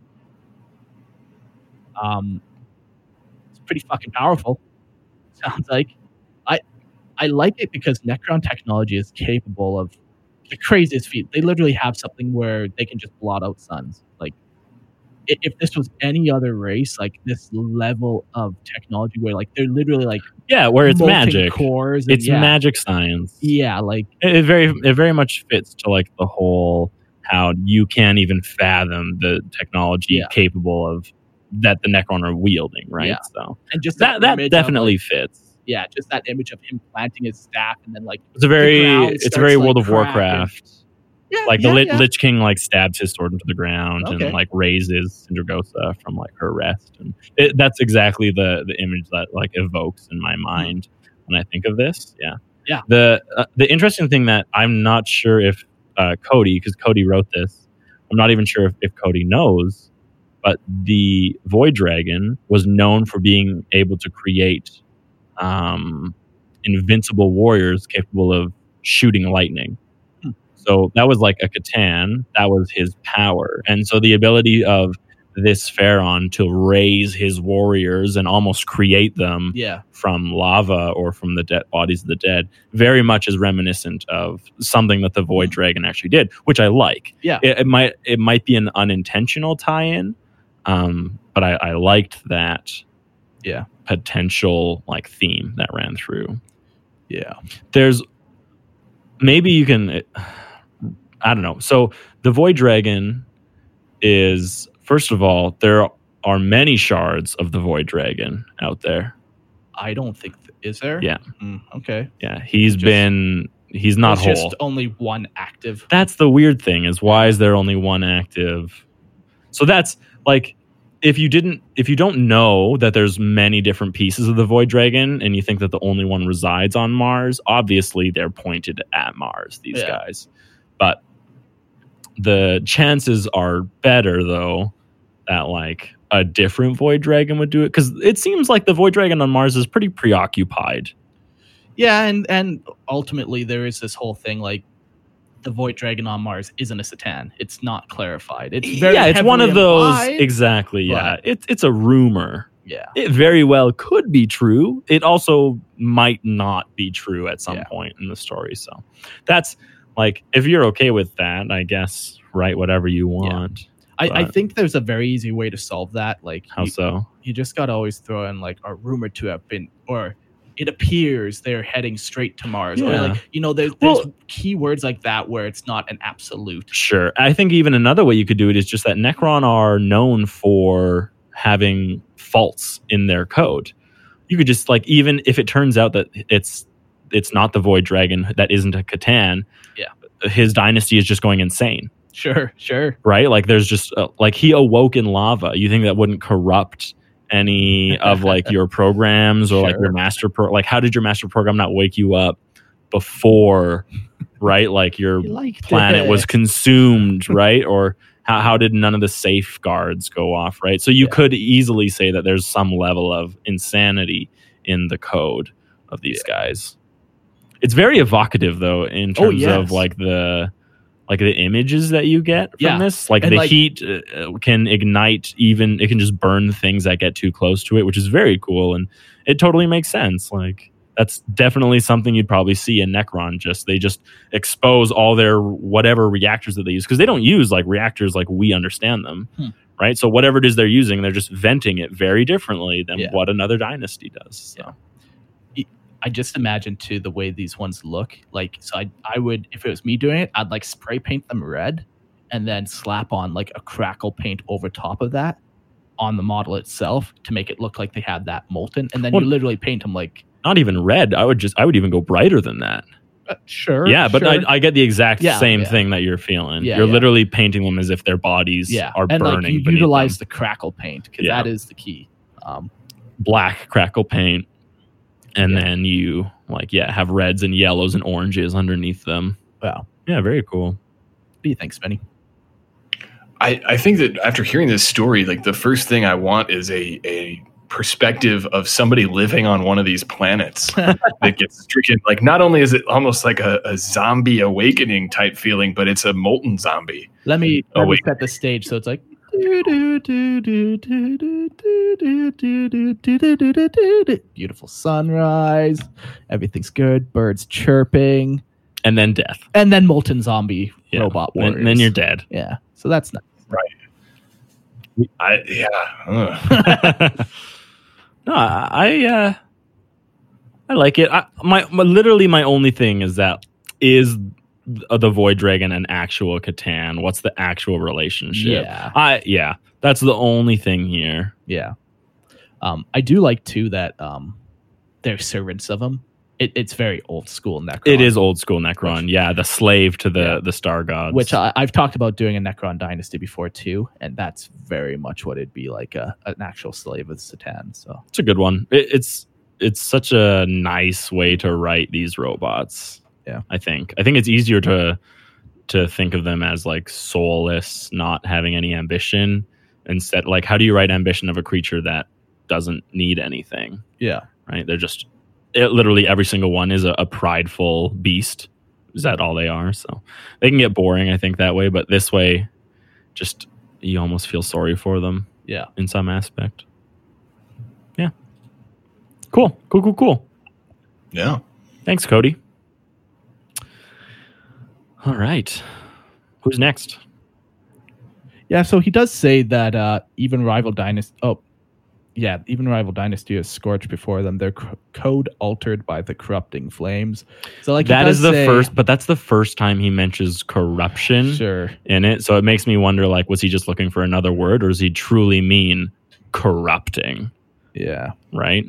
It's pretty fucking powerful. Sounds like. I like it because Necron technology is capable of the craziest feat. They literally have something where they can just blot out suns. Like, if this was any other race, like this level of technology where like they're literally like where it's magic cores and, it's magic science. Like it very much fits to like the whole how you can't even fathom the technology capable of that the Necron are wielding, right? So and just that definitely fits. Yeah, just that image of him planting his staff and then like it's a very World of Warcraft. The Lich King like stabs his sword into the ground and like raises Sindragosa from like her rest, and that's exactly the image that like evokes in my mind when I think of this. Yeah. The interesting thing that I'm not sure if Cody, because Cody wrote this, I'm not even sure if Cody knows, but the Void Dragon was known for being able to create invincible warriors capable of shooting lightning. So that was like a Catan. That was his power. And so the ability of this Pharaon to raise his warriors and almost create them Yeah. from lava or from the dead bodies of the dead, very much is reminiscent of something that the Void Dragon actually did, which I like. Yeah. It might be an unintentional tie-in, but I liked that Yeah. potential like theme that ran through. Yeah. There's maybe you can, I don't know. So the Void Dragon is, first of all, there are many shards of the Void Dragon out there. I don't think is there? Yeah. Okay. Yeah, he's There's not whole. just only one active. That's the weird thing, is why is there only one active? So that's like, if you don't know that there's many different pieces of the Void Dragon and you think that the only one resides on Mars, obviously they're pointed at Mars, these guys. But the chances are better, though, that like a different Void Dragon would do it, because it seems like the Void Dragon on Mars is pretty preoccupied. Yeah, and ultimately there is this whole thing like the Void Dragon on Mars isn't a Satan. It's not clarified. It's very it's one of those implied, exactly. Yeah, it's a rumor. Yeah. It very well could be true. It also might not be true at some point in the story. So that's like, if you're okay with that, I guess write whatever you want. I think there's a very easy way to solve that. Like, How so? You just got to always throw in like, are rumored to have been, or it appears they're heading straight to Mars. Or like, there's keywords like that where it's not an absolute. Sure. I think even another way you could do it is just that Necron are known for having faults in their code. You could just like, even if it turns out that it's not the Void Dragon that isn't a Catan, his dynasty is just going insane. Sure. Right? Like there's just like he awoke in lava. You think that wouldn't corrupt any of like your programs or like your master like how did your master program not wake you up before, right? Like your planet was consumed, right? Or how did none of the safeguards go off, right? So you could easily say that there's some level of insanity in the code of these guys. It's very evocative though in terms of like the images that you get from this. Like, and the heat can ignite, it can just burn things that get too close to it, which is very cool. And it totally makes sense. Like, that's definitely something you'd probably see in Necron. They just expose all their whatever reactors that they use, because they don't use like reactors like we understand them, right? So whatever it is they're using, they're just venting it very differently than what another dynasty does. So. I just imagine too the way these ones look. Like, so I would, if it was me doing it, I'd like spray paint them red and then slap on like a crackle paint over top of that on the model itself to make it look like they have that molten. And then you literally paint them like, not even red. I would even go brighter than that. Sure. Yeah, but I get the exact same thing that you're feeling. You're literally painting them as if their bodies are and burning. Like you utilize the crackle paint because that is the key. Black crackle paint. And then you have reds and yellows and oranges underneath them. Wow. Yeah, very cool. What do you think, Spenny? I think that after hearing this story, like the first thing I want is a perspective of somebody living on one of these planets that gets stricken. Like, not only is it almost like a zombie awakening type feeling, but it's a molten zombie. Let me set the stage. So it's like, beautiful sunrise, everything's good, birds chirping, and then death, and then molten zombie robot warriors, and then you're dead. Yeah, so that's nice, right? No, I like it. My only thing is that is the Void Dragon an actual Catan? What's the actual relationship? Yeah, that's the only thing here. Yeah, I do like too that they're servants of him. It's very old school Necron. It is old school Necron. The slave to the star gods. Which I've talked about doing a Necron dynasty before too, and that's very much what it'd be like, an actual slave of Satan. So it's a good one. It's such a nice way to write these robots. Yeah, I think it's easier to think of them as like soulless, not having any ambition. Instead, like, how do you write ambition of a creature that doesn't need anything? Yeah, right. They're just literally every single one is a prideful beast. Is that all they are? So they can get boring, I think, that way. But this way, just you almost feel sorry for them Yeah. in some aspect. Yeah. Cool. Yeah. Thanks, Cody. All right. Who's next? Yeah, so he does say that even Rival Dynasty is scorched before them. Their code altered by the corrupting flames. So like That is but that's the first time he mentions corruption in it. So it makes me wonder, like, was he just looking for another word, or does he truly mean corrupting? Yeah. Right?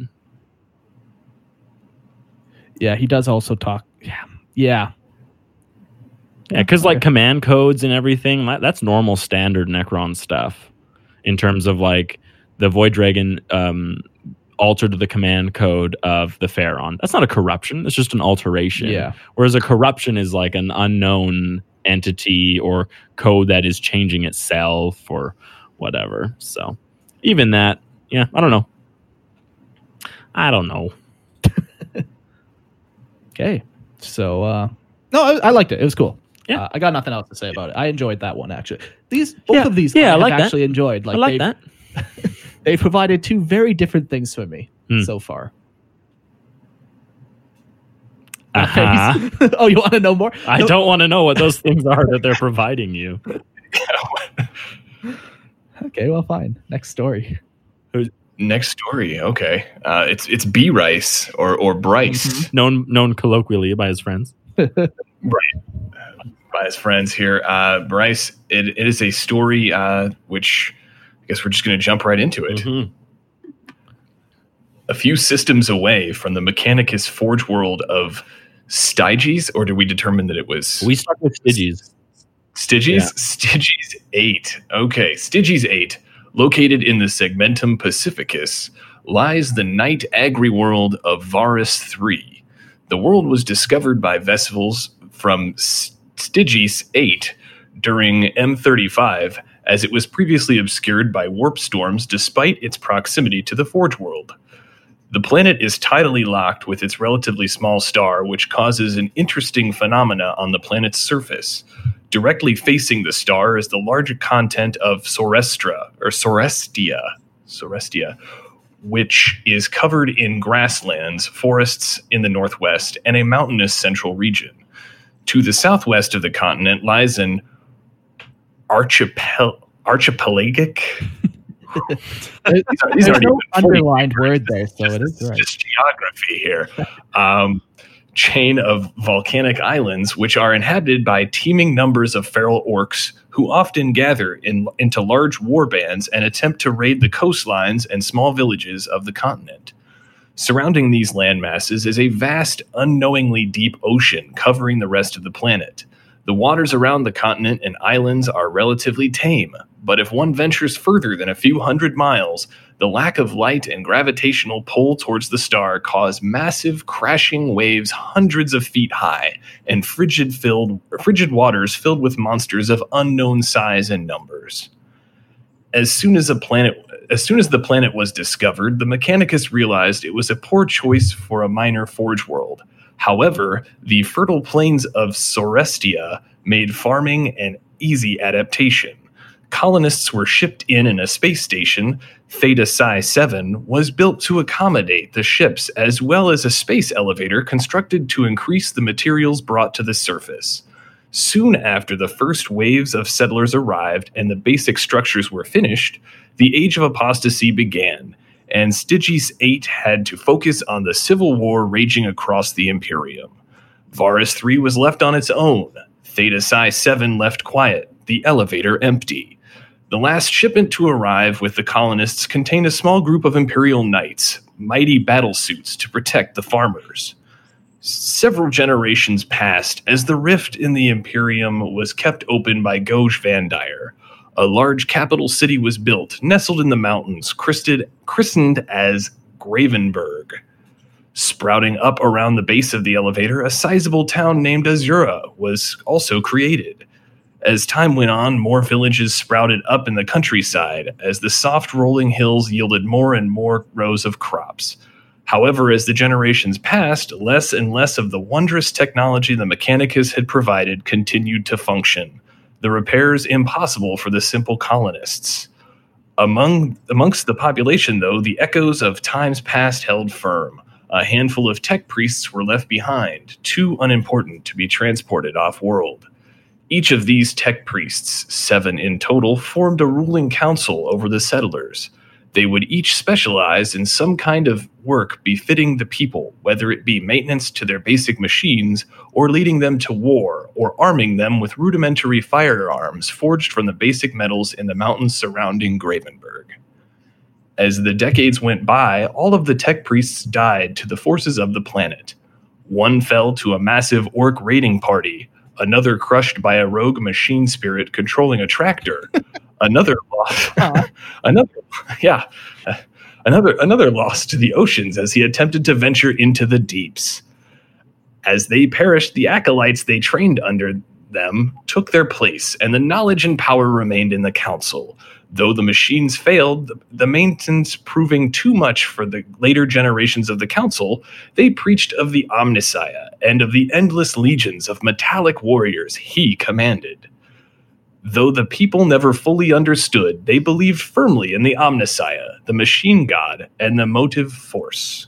Yeah, he does also talk. Yeah. Yeah, because like command codes and everything, that's normal standard Necron stuff in terms of like the Void Dragon altered the command code of the Pharaon. That's not a corruption. It's just an alteration. Yeah. Whereas a corruption is like an unknown entity or code that is changing itself or whatever. So even that, yeah, I don't know. Okay. So, no, I liked it. It was cool. Yeah. I got nothing else to say about it. I enjoyed that one, actually. Both of these I have like actually enjoyed. I like that. They provided two very different things for me so far. Uh-huh. Oh, you want to know more? I don't want to know what those things are that they're providing you. Okay, well, fine. Next story. Next story. Okay. It's B Rice or Bryce. Known colloquially by his friends. Right. By his friends here. Bryce, it is a story which I guess we're just going to jump right into it. Mm-hmm. A few systems away from the Mechanicus Forge world of Styges, or did we determine that it was... We stuck with Styges. Styges? Yeah. Styges 8. Okay, Styges 8, located in the Segmentum Pacificus, lies the night agri-world of Varus 3. The world was discovered by vessels from Styges 8 during M35, as it was previously obscured by warp storms despite its proximity to the Forge world. The planet is tidally locked with its relatively small star, which causes an interesting phenomena on the planet's surface. Directly facing the star is the larger content of Sorestia, which is covered in grasslands, forests in the northwest, and a mountainous central region. To the southwest of the continent lies an archipelagic... There's no underlined word there, so it is right. Just geography here. Chain of volcanic islands, which are inhabited by teeming numbers of feral orcs who often gather into large war bands and attempt to raid the coastlines and small villages of the continent. Surrounding these landmasses is a vast, unknowingly deep ocean covering the rest of the planet. The waters around the continent and islands are relatively tame, but if one ventures further than a few hundred miles, the lack of light and gravitational pull towards the star cause massive crashing waves hundreds of feet high and frigid waters filled with monsters of unknown size and numbers. As soon as the planet was discovered, the Mechanicus realized it was a poor choice for a minor forge world. However, the fertile plains of Sorestia made farming an easy adaptation. Colonists were shipped in a space station. Theta Psi 7 was built to accommodate the ships, as well as a space elevator constructed to increase the materials brought to the surface. Soon after the first waves of settlers arrived and the basic structures were finished, the Age of Apostasy began, and Styges 8 had to focus on the civil war raging across the Imperium. Varus 3 was left on its own. Theta Psi 7 left quiet, the elevator empty. The last shipment to arrive with the colonists contained a small group of Imperial Knights, mighty battlesuits to protect the farmers. Several generations passed as the rift in the Imperium was kept open by Goj Vandire. A large capital city was built, nestled in the mountains, christened as Gravenberg. Sprouting up around the base of the elevator, a sizable town named Azura was also created. As time went on, more villages sprouted up in the countryside, as the soft rolling hills yielded more and more rows of crops. However, as the generations passed, less and less of the wondrous technology the Mechanicus had provided continued to function. the repairs impossible for the simple colonists. Amongst the population, though, the echoes of times past held firm. A handful of tech priests were left behind, too unimportant to be transported off-world. Each of these tech priests, 7 in total, formed a ruling council over the settlers. They would each specialize in some kind of work befitting the people, whether it be maintenance to their basic machines, or leading them to war, or arming them with rudimentary firearms forged from the basic metals in the mountains surrounding Gravenberg. As the decades went by, all of the tech priests died to the forces of the planet. One fell to a massive orc raiding party, another crushed by a rogue machine spirit controlling a tractor. Another lost to the oceans as he attempted to venture into the deeps. As they perished, the acolytes they trained under them took their place, and the knowledge and power remained in the council. Though the machines failed, the maintenance proving too much for the later generations of the council, they preached of the Omnissiah and of the endless legions of metallic warriors he commanded. Though the people never fully understood, they believed firmly in the Omnissiah, the machine god, and the motive force.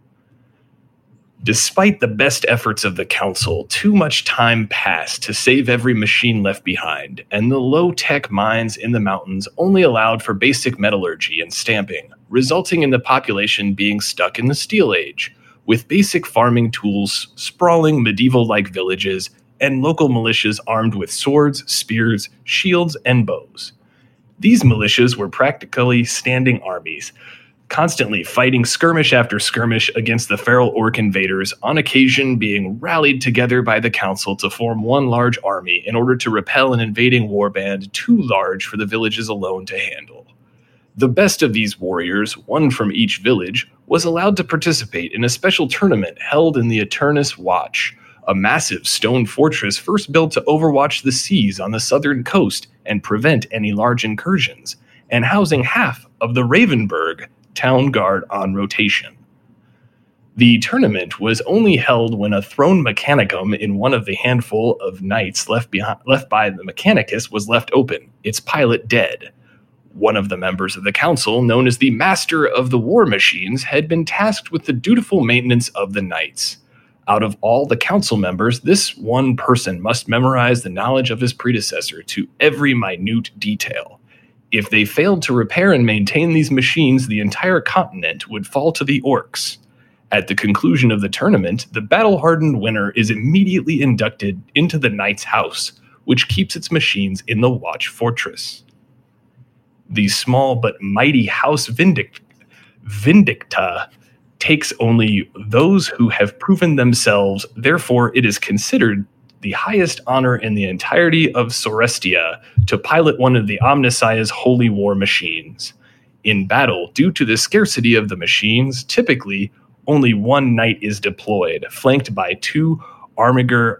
Despite the best efforts of the council, too much time passed to save every machine left behind, and the low-tech mines in the mountains only allowed for basic metallurgy and stamping, resulting in the population being stuck in the Steel Age, with basic farming tools, sprawling medieval-like villages, and local militias armed with swords, spears, shields, and bows. These militias were practically standing armies, constantly fighting skirmish after skirmish against the feral orc invaders, on occasion being rallied together by the council to form one large army in order to repel an invading warband too large for the villages alone to handle. The best of these warriors, one from each village, was allowed to participate in a special tournament held in the Eternus Watch, a massive stone fortress first built to overwatch the seas on the southern coast and prevent any large incursions, and housing half of the Ravenberg town guard on rotation. The tournament was only held when a thrown mechanicum in one of the handful of knights left by the Mechanicus was left open, its pilot dead. One of the members of the council, known as the Master of the War Machines, had been tasked with the dutiful maintenance of the knights. Out of all the council members, this one person must memorize the knowledge of his predecessor to every minute detail. If they failed to repair and maintain these machines, the entire continent would fall to the orcs. At the conclusion of the tournament, the battle-hardened winner is immediately inducted into the Knight's House, which keeps its machines in the Watch Fortress. The small but mighty House Vindicta takes only those who have proven themselves, therefore it is considered the highest honor in the entirety of Sorestia to pilot one of the Omnissiah's holy war machines. In battle, due to the scarcity of the machines, typically only one knight is deployed, flanked by 2 armiger?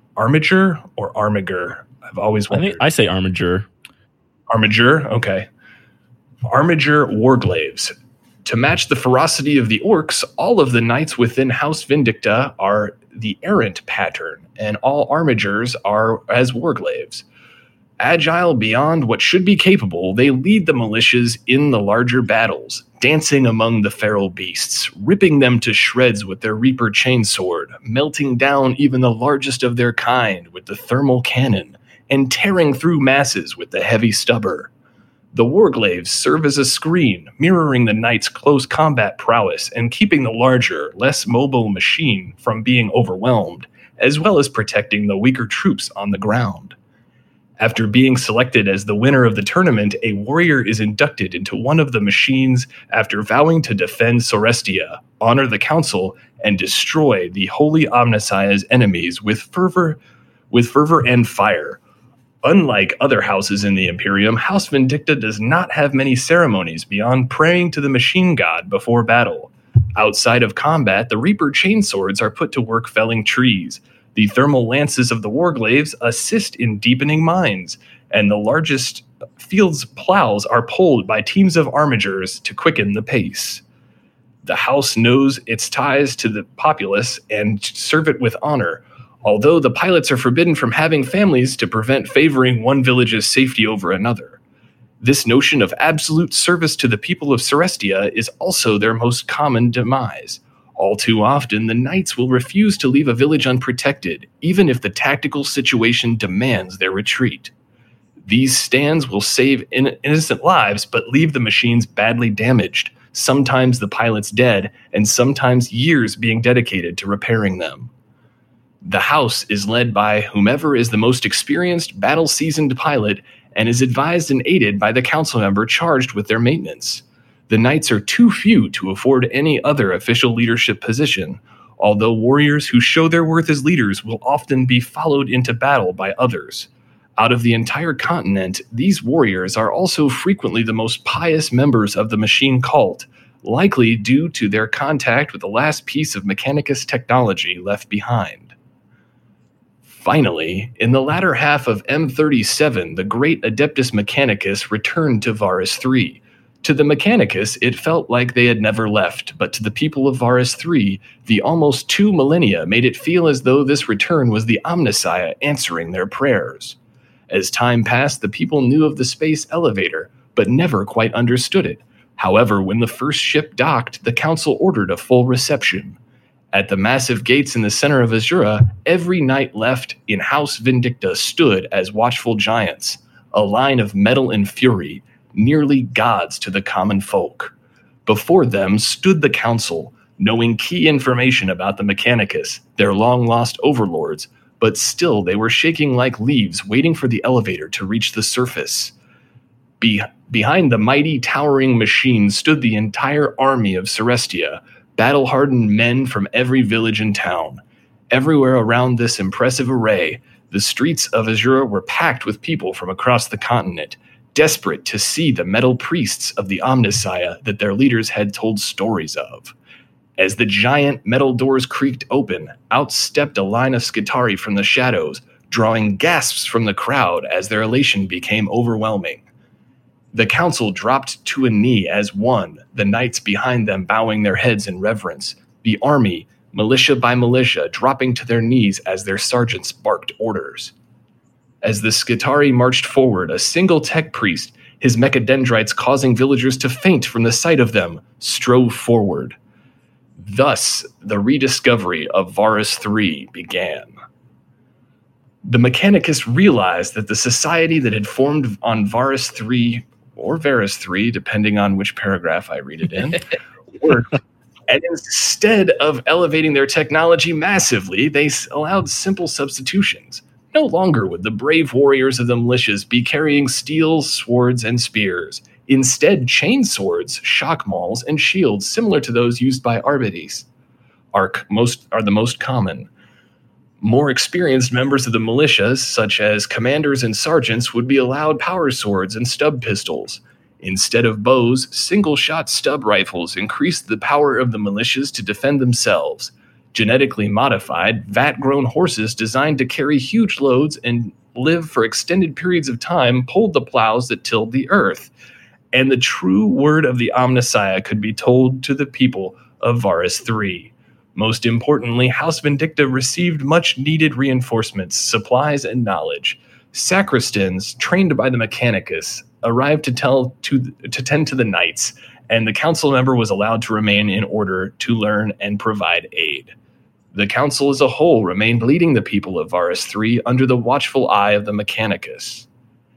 I've always wondered. I say armiger. Armiger? Okay. Armiger warglaves. To match the ferocity of the orcs, all of the knights within House Vindicta are the errant pattern, and all armigers are as warglaves. Agile beyond what should be capable, they lead the militias in the larger battles, dancing among the feral beasts, ripping them to shreds with their Reaper chainsword, melting down even the largest of their kind with the thermal cannon, and tearing through masses with the heavy stubber. The warglaves serve as a screen, mirroring the knight's close combat prowess and keeping the larger, less mobile machine from being overwhelmed, as well as protecting the weaker troops on the ground. After being selected as the winner of the tournament, a warrior is inducted into one of the machines after vowing to defend Sorestia, honor the council, and destroy the holy Omnissiah's enemies with fervor and fire. Unlike other houses in the Imperium, House Vindicta does not have many ceremonies beyond praying to the machine god before battle. Outside of combat, the Reaper chainswords are put to work felling trees. The thermal lances of the warglaves assist in deepening mines, and the largest field's plows are pulled by teams of armigers to quicken the pace. The house knows its ties to the populace and serve it with honor. although the pilots are forbidden from having families to prevent favoring one village's safety over another. This notion of absolute service to the people of Celestia is also their most common demise. All too often, the knights will refuse to leave a village unprotected, even if the tactical situation demands their retreat. These stands will save innocent lives, but leave the machines badly damaged, sometimes the pilots dead, and sometimes years being dedicated to repairing them. The house is led by whomever is the most experienced, battle-seasoned pilot, and is advised and aided by the council member charged with their maintenance. The knights are too few to afford any other official leadership position, although warriors who show their worth as leaders will often be followed into battle by others. Out of the entire continent, these warriors are also frequently the most pious members of the machine cult, likely due to their contact with the last piece of Mechanicus technology left behind. Finally, in the latter half of M37, the great Adeptus Mechanicus returned to Varus III. To the Mechanicus, it felt like they had never left, but to the people of Varus III, the almost 2 millennia made it feel as though this return was the Omnissiah answering their prayers. As time passed, the people knew of the space elevator, but never quite understood it. However, when the first ship docked, the council ordered a full reception. At the massive gates in the center of Azura, every knight left in House Vindicta stood as watchful giants, a line of metal and fury, nearly gods to the common folk. Before them stood the council, knowing key information about the Mechanicus, their long-lost overlords, but still they were shaking like leaves, waiting for the elevator to reach the surface. Behind the mighty, towering machine stood the entire army of Celestia, battle-hardened men from every village and town. Everywhere around this impressive array, the streets of Azura were packed with people from across the continent, desperate to see the metal priests of the Omnissiah that their leaders had told stories of. As the giant metal doors creaked open, out stepped a line of Skitarii from the shadows, drawing gasps from the crowd as their elation became overwhelming. The council dropped to a knee as one, the knights behind them bowing their heads in reverence, the army, militia by militia, dropping to their knees as their sergeants barked orders. As the Skitarii marched forward, a single tech priest, his mechadendrites causing villagers to faint from the sight of them, strove forward. Thus, the rediscovery of Varus III began. The Mechanicus realized that the society that had formed on Varus III, or Varus III, depending on which paragraph I read it in, worked. And instead of elevating their technology massively, they allowed simple substitutions. No longer would the brave warriors of the militias be carrying steel, swords, and spears. Instead, chain swords, shock mauls, and shields similar to those used by Arbites are the most common. More experienced members of the militias, such as commanders and sergeants, would be allowed power swords and stub pistols. Instead of bows, single-shot stub rifles increased the power of the militias to defend themselves. Genetically modified, vat-grown horses designed to carry huge loads and live for extended periods of time pulled the plows that tilled the earth. And the true word of the Omnissiah could be told to the people of Varus III. Most importantly, House Vindicta received much-needed reinforcements, supplies, and knowledge. Sacristans, trained by the Mechanicus, arrived to tend to the knights, and the council member was allowed to remain in order to learn and provide aid. The council as a whole remained leading the people of Varus III under the watchful eye of the Mechanicus.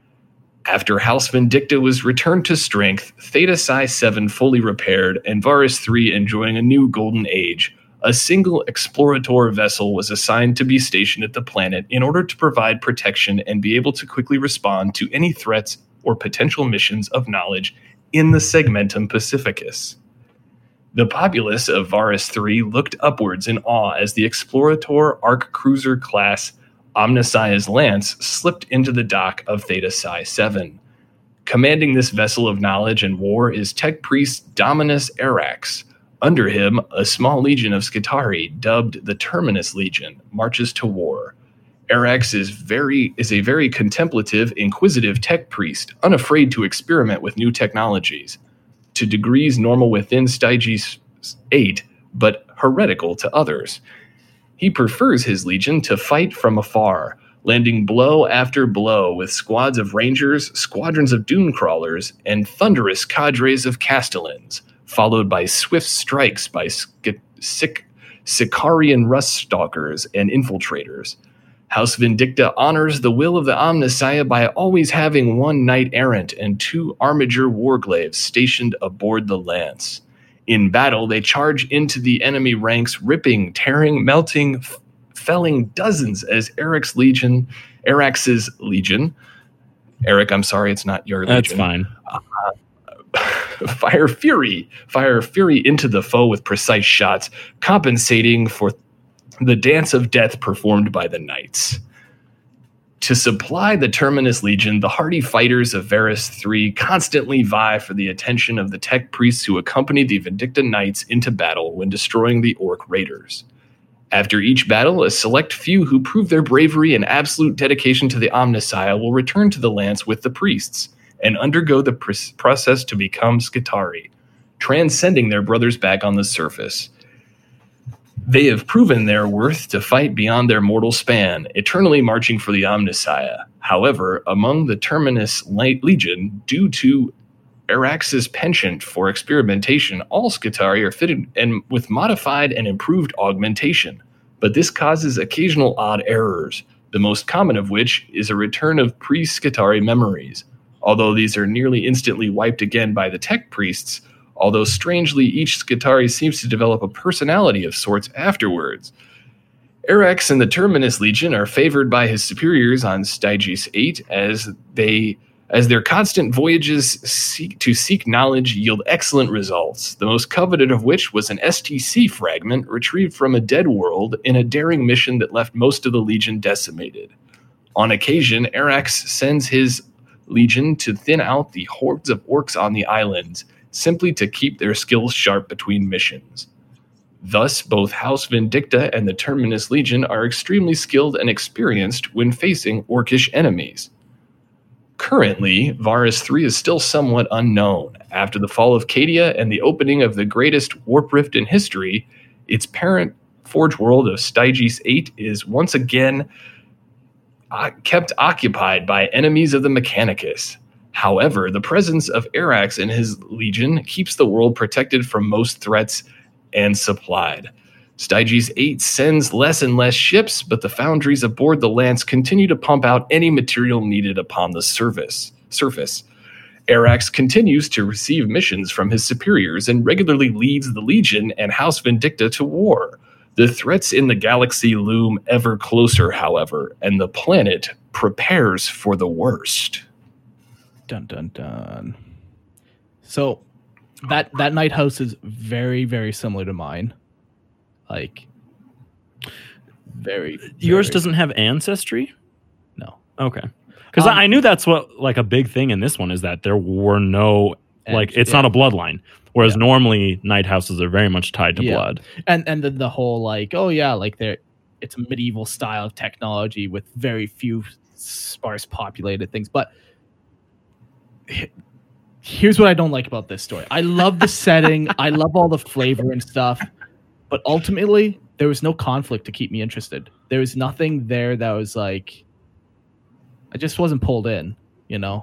After House Vindicta was returned to strength, Theta Psi 7 fully repaired, and Varus III enjoying a new golden age, a single explorator vessel was assigned to be stationed at the planet in order to provide protection and be able to quickly respond to any threats or potential missions of knowledge in the Segmentum Pacificus. The populace of Varus III looked upwards in awe as the explorator arc cruiser class Omnissiah's Lance slipped into the dock of Theta Psi 7. Commanding this vessel of knowledge and war is tech priest Dominus Arax. Under him, a small legion of Skitarii, dubbed the Terminus Legion, marches to war. Arax is a very contemplative, inquisitive tech priest, unafraid to experiment with new technologies, to degrees normal within Styges 8, but heretical to others. He prefers his legion to fight from afar, landing blow after blow with squads of rangers, squadrons of dune crawlers, and thunderous cadres of castellans, followed by swift strikes by Sicarian rust stalkers and infiltrators. House Vindicta honors the will of the Omnissiah by always having one knight-errant and 2 armiger warglaves stationed aboard the lance. In battle, they charge into the enemy ranks, ripping, tearing, melting, felling dozens as Eric's legion, Eric, I'm sorry, it's not your legion. That's fine. Fire fury into the foe with precise shots, compensating for the dance of death performed by the knights. To supply the Terminus Legion, the hardy fighters of Varus III constantly vie for the attention of the tech priests who accompany the Vindicta Knights into battle when destroying the Orc Raiders. After each battle, a select few who prove their bravery and absolute dedication to the Omnissiah will return to the lance with the priests and undergo the process to become Skitarii, transcending their brothers back on the surface. They have proven their worth to fight beyond their mortal span, eternally marching for the Omnissiah. However, among the Terminus Legion, due to Arax's penchant for experimentation, all Skitarii are fitted and with modified and improved augmentation. But this causes occasional odd errors, the most common of which is a return of pre-Skitarii memories. Although these are nearly instantly wiped again by the tech priests, although strangely each Skitarii seems to develop a personality of sorts afterwards. Arax and the Terminus Legion are favored by his superiors on Styges 8 as their constant voyages to seek knowledge yield excellent results, the most coveted of which was an STC fragment retrieved from a dead world in a daring mission that left most of the Legion decimated. On occasion, Arax sends his Legion to thin out the hordes of orcs on the islands, simply to keep their skills sharp between missions. Thus, both House Vindicta and the Terminus Legion are extremely skilled and experienced when facing orcish enemies. Currently, Varus III is still somewhat unknown. After the fall of Cadia and the opening of the greatest warp rift in history, its parent forge world of Styges 8 is once again kept occupied by enemies of the Mechanicus. However, the presence of Arax and his legion keeps the world protected from most threats and supplied. Styges 8 sends less and less ships, but the foundries aboard the lance continue to pump out any material needed upon the surface. Arax continues to receive missions from his superiors and regularly leads the Legion and House Vindicta to war. The threats in the galaxy loom ever closer, however, and the planet prepares for the worst. Dun dun dun. So that night house is very, very similar to mine. Like very. Yours doesn't have ancestry? No. Okay. Because I knew that's what like a big thing in this one is that there were no it's not a bloodline. Whereas normally night houses are very much tied to blood. And the whole like, oh yeah, like it's a medieval style of technology with very few sparse populated things. But here's what I don't like about this story. I love the setting. I love all the flavor and stuff. But ultimately, there was no conflict to keep me interested. There was nothing there that was like, I just wasn't pulled in, you know?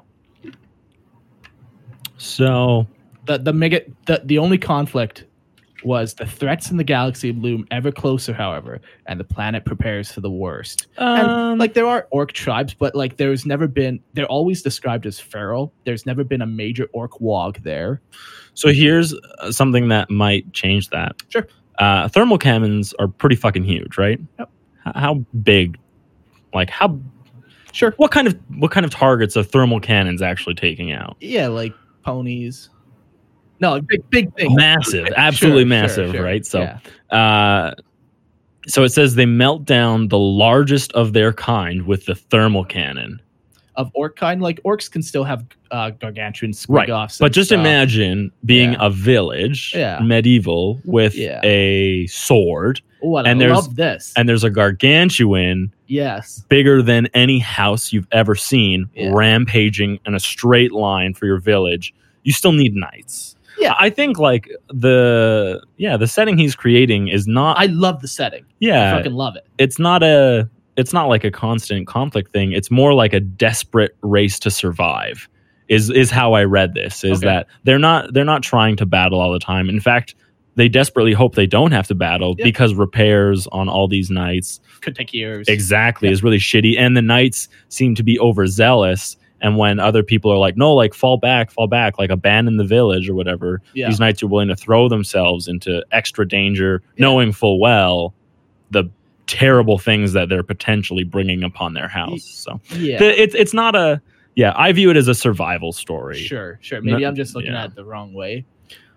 So the only conflict was the threats in the galaxy loom ever closer, however, and the planet prepares for the worst. And like there are orc tribes, but like they're always described as feral. There's never been a major orc wog there. So here's something that might change that. Sure. Thermal cannons are pretty fucking huge, right? Yep. How big? Like how? Sure. What kind of targets are thermal cannons actually taking out? Yeah, like ponies. No, big thing. Massive, absolutely massive, sure. right? So, so it says they melt down the largest of their kind with the thermal cannon. Of orc kind, like orcs can still have gargantuan squig-offs. But just imagine being a village, medieval, with a sword. Oh, I love this. And there's a gargantuan, bigger than any house you've ever seen, rampaging in a straight line for your village. You still need knights. Yeah. I think like the setting he's creating is not. I love the setting. I fucking love it. It's not like a constant conflict thing. It's more like a desperate race to survive. Is how I read this. Is that they're not trying to battle all the time. In fact, they desperately hope they don't have to battle because repairs on all these knights could take years. Exactly, is really shitty, and the knights seem to be overzealous. And when other people are like, no, like fall back, like abandon the village or whatever, these knights are willing to throw themselves into extra danger, knowing full well the terrible things that they're potentially bringing upon their house. So it's not a. Yeah, I view it as a survival story. Sure. Maybe I'm just looking at it the wrong way.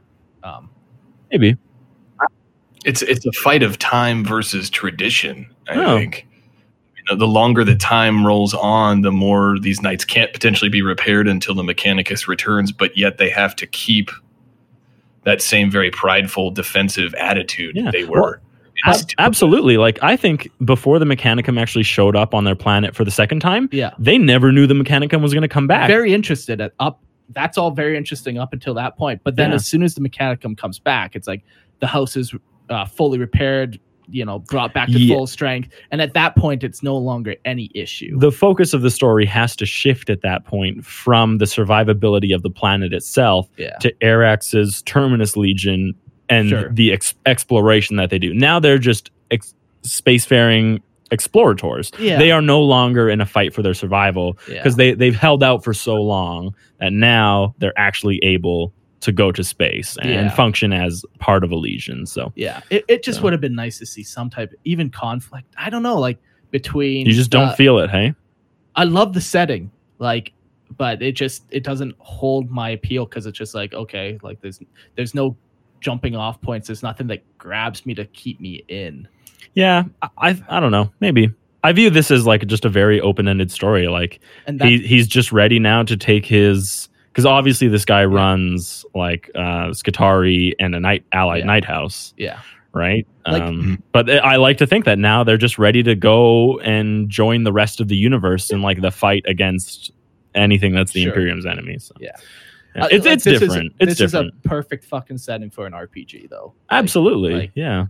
Maybe. It's a fight of time versus tradition, I think. The longer the time rolls on, the more these knights can't potentially be repaired until the Mechanicus returns, but yet they have to keep that same very prideful defensive attitude they were. Absolutely. Like, I think before the Mechanicum actually showed up on their planet for the second time, they never knew the Mechanicum was going to come back. Very interested that's all very interesting up until that point. But then as soon as the Mechanicum comes back, it's like the house is fully repaired, brought back to full strength. And at that point, it's no longer any issue. The focus of the story has to shift at that point from the survivability of the planet itself to Arax's Terminus Legion and the exploration that they do. Now they're just spacefaring explorators. They are no longer in a fight for their survival because they've held out for so long that now they're actually able to go to space and function as part of a legion. So it just would have been nice to see some type of even conflict. I don't know, like between you just don't feel it. Hey, I love the setting, like, but it doesn't hold my appeal because it's just like, okay, like there's no jumping off points. There's nothing that grabs me to keep me in. Yeah, I don't know. Maybe I view this as like just a very open-ended story. Like, and he's just ready now to take his. Because obviously this guy runs like Skitarii and a allied night house. Yeah. Right? But I like to think that now they're just ready to go and join the rest of the universe in like the fight against anything that's the Imperium's enemy. So. Yeah. It's different. This is a perfect fucking setting for an RPG, though. Absolutely. Yeah.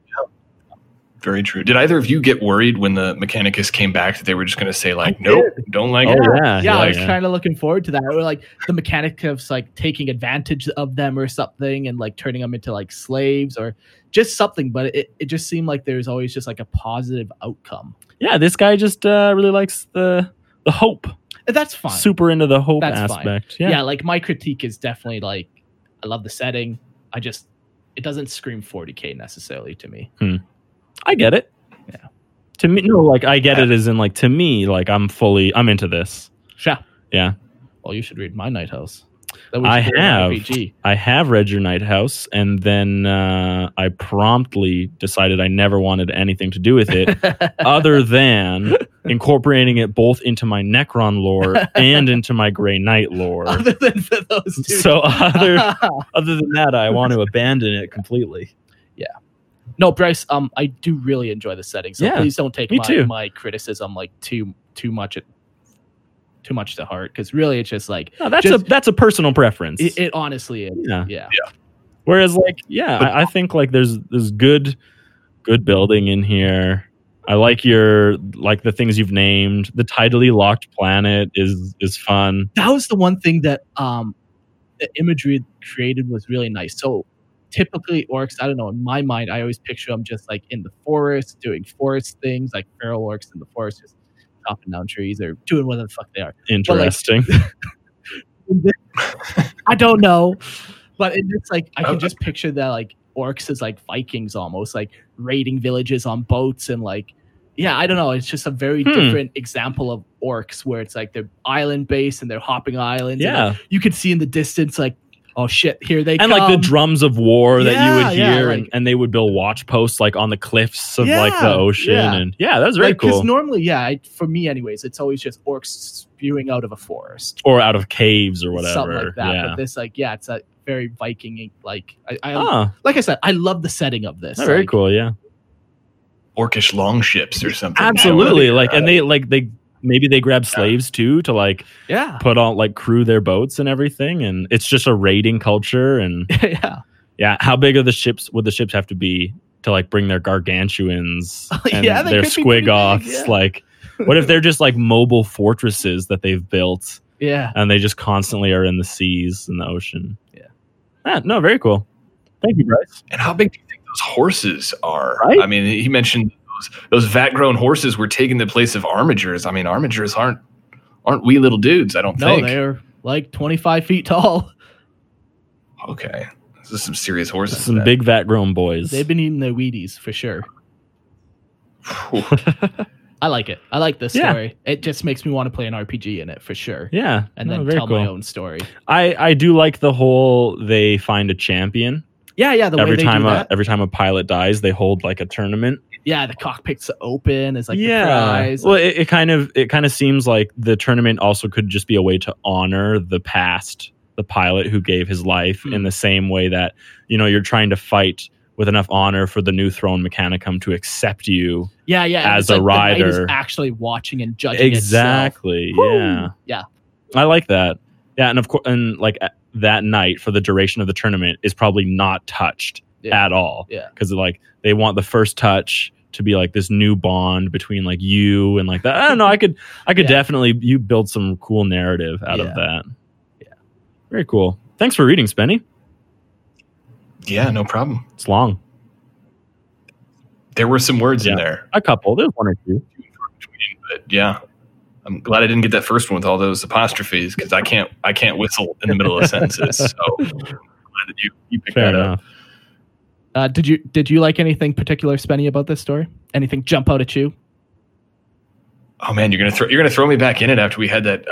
Very true. Did either of you get worried when the Mechanicus came back that they were just going to say like, nope, don't like it? Yeah, I was kind of looking forward to that. Or like the Mechanicus like taking advantage of them or something and like turning them into like slaves or just something. But it just seemed like there's always just like a positive outcome. Yeah, this guy just really likes the hope. That's fine. Super into the hope aspect. Yeah, like my critique is definitely like, I love the setting. It doesn't scream 40K necessarily to me. I get it. Yeah. To me, no, like I get it as in like to me, like I'm into this. Sure. Yeah. Well, you should read my Night House. I have read your Night House, and then I promptly decided I never wanted anything to do with it, other than incorporating it both into my Necron lore and into my Grey Knight lore. Other than for those two. So other than that, I want to abandon it completely. Yeah. No, Bryce. I do really enjoy the setting, so please don't take my criticism like too much to heart, because really it's just like that's a personal preference. It honestly is. Yeah. Whereas like I think like there's good building in here. I like the things you've named. The tidally locked planet is fun. That was the one thing that the imagery created was really nice. So typically orcs, I don't know, in my mind I always picture them just like in the forest doing forest things, like feral orcs in the forest just chopping down trees or doing whatever the fuck they are. Interesting. Like, I don't know, but it's like I can just picture that like orcs as like Vikings almost, like raiding villages on boats and like I don't know. It's just a very different example of orcs where it's like they're island based and they're hopping islands. Yeah, and, like, you could see in the distance like, oh shit, here they come. And like the drums of war that you would hear, and they would build watch posts like on the cliffs of like the ocean. And that's very cool. Because normally, for me anyways, it's always just orcs spewing out of a forest. Or out of caves or whatever. Something like that. But this it's a very Viking, like like I said, I love the setting of this. Very cool, yeah. Orcish longships or something. Absolutely. Like, and they maybe they grab slaves too to like Yeah. put on like crew their boats and everything, and it's just a raiding culture. And Yeah. how big are the ships? Would the ships have to be to like bring their gargantuans and Yeah, they their could be pretty squigoths? big, yeah. Like, what if they're just like mobile fortresses that they've built Yeah. and they just constantly are in the seas and the ocean? Yeah. No, very cool. Thank you, Bryce. And how big do you think those horses are? Right? I mean, he mentioned those vat-grown horses were taking the place of armigers. I mean, armigers aren't wee little dudes, I don't No, think. they're like 25 feet tall. Okay. This is some serious horses. Some then. big vat grown boys. They've been eating their Wheaties for sure. Whew. I like it. I like this Yeah. story. It just makes me want to play an RPG in it for sure. Yeah, And no, then very tell cool. my own story. I do like the whole they find a champion Yeah, the way every they time do that. every time a pilot dies. They hold like a tournament. Yeah, the cockpit's open. It's like the prize. Well, it kind of seems like the tournament also could just be a way to honor the pilot who gave his life in the same way that you're trying to fight with enough honor for the new throne mechanicum to accept you. yeah. And as it's a like the knight is rider. actually watching and judging Exactly. itself. Yeah. Woo! Yeah. I like that. Yeah, and of course, and like that night for the duration of the tournament is probably not touched Yeah. at all. Yeah. Because like they want the first touch to be like this new bond between like you and like that. I don't know. I could Yeah. definitely you build some cool narrative out Yeah. of that. Yeah. Very cool. Thanks for reading, Spenny. Yeah, no problem. It's long. There were some words in Yeah. there. A couple. There's one or two. But yeah. I'm glad I didn't get that first one with all those apostrophes because I can't whistle in the middle of sentences. So I'm glad that you picked Fair that enough. up. Did you like anything particular, Spenny, about this story? Anything jump out at you? Oh man, you're gonna throw me back in it after we had that.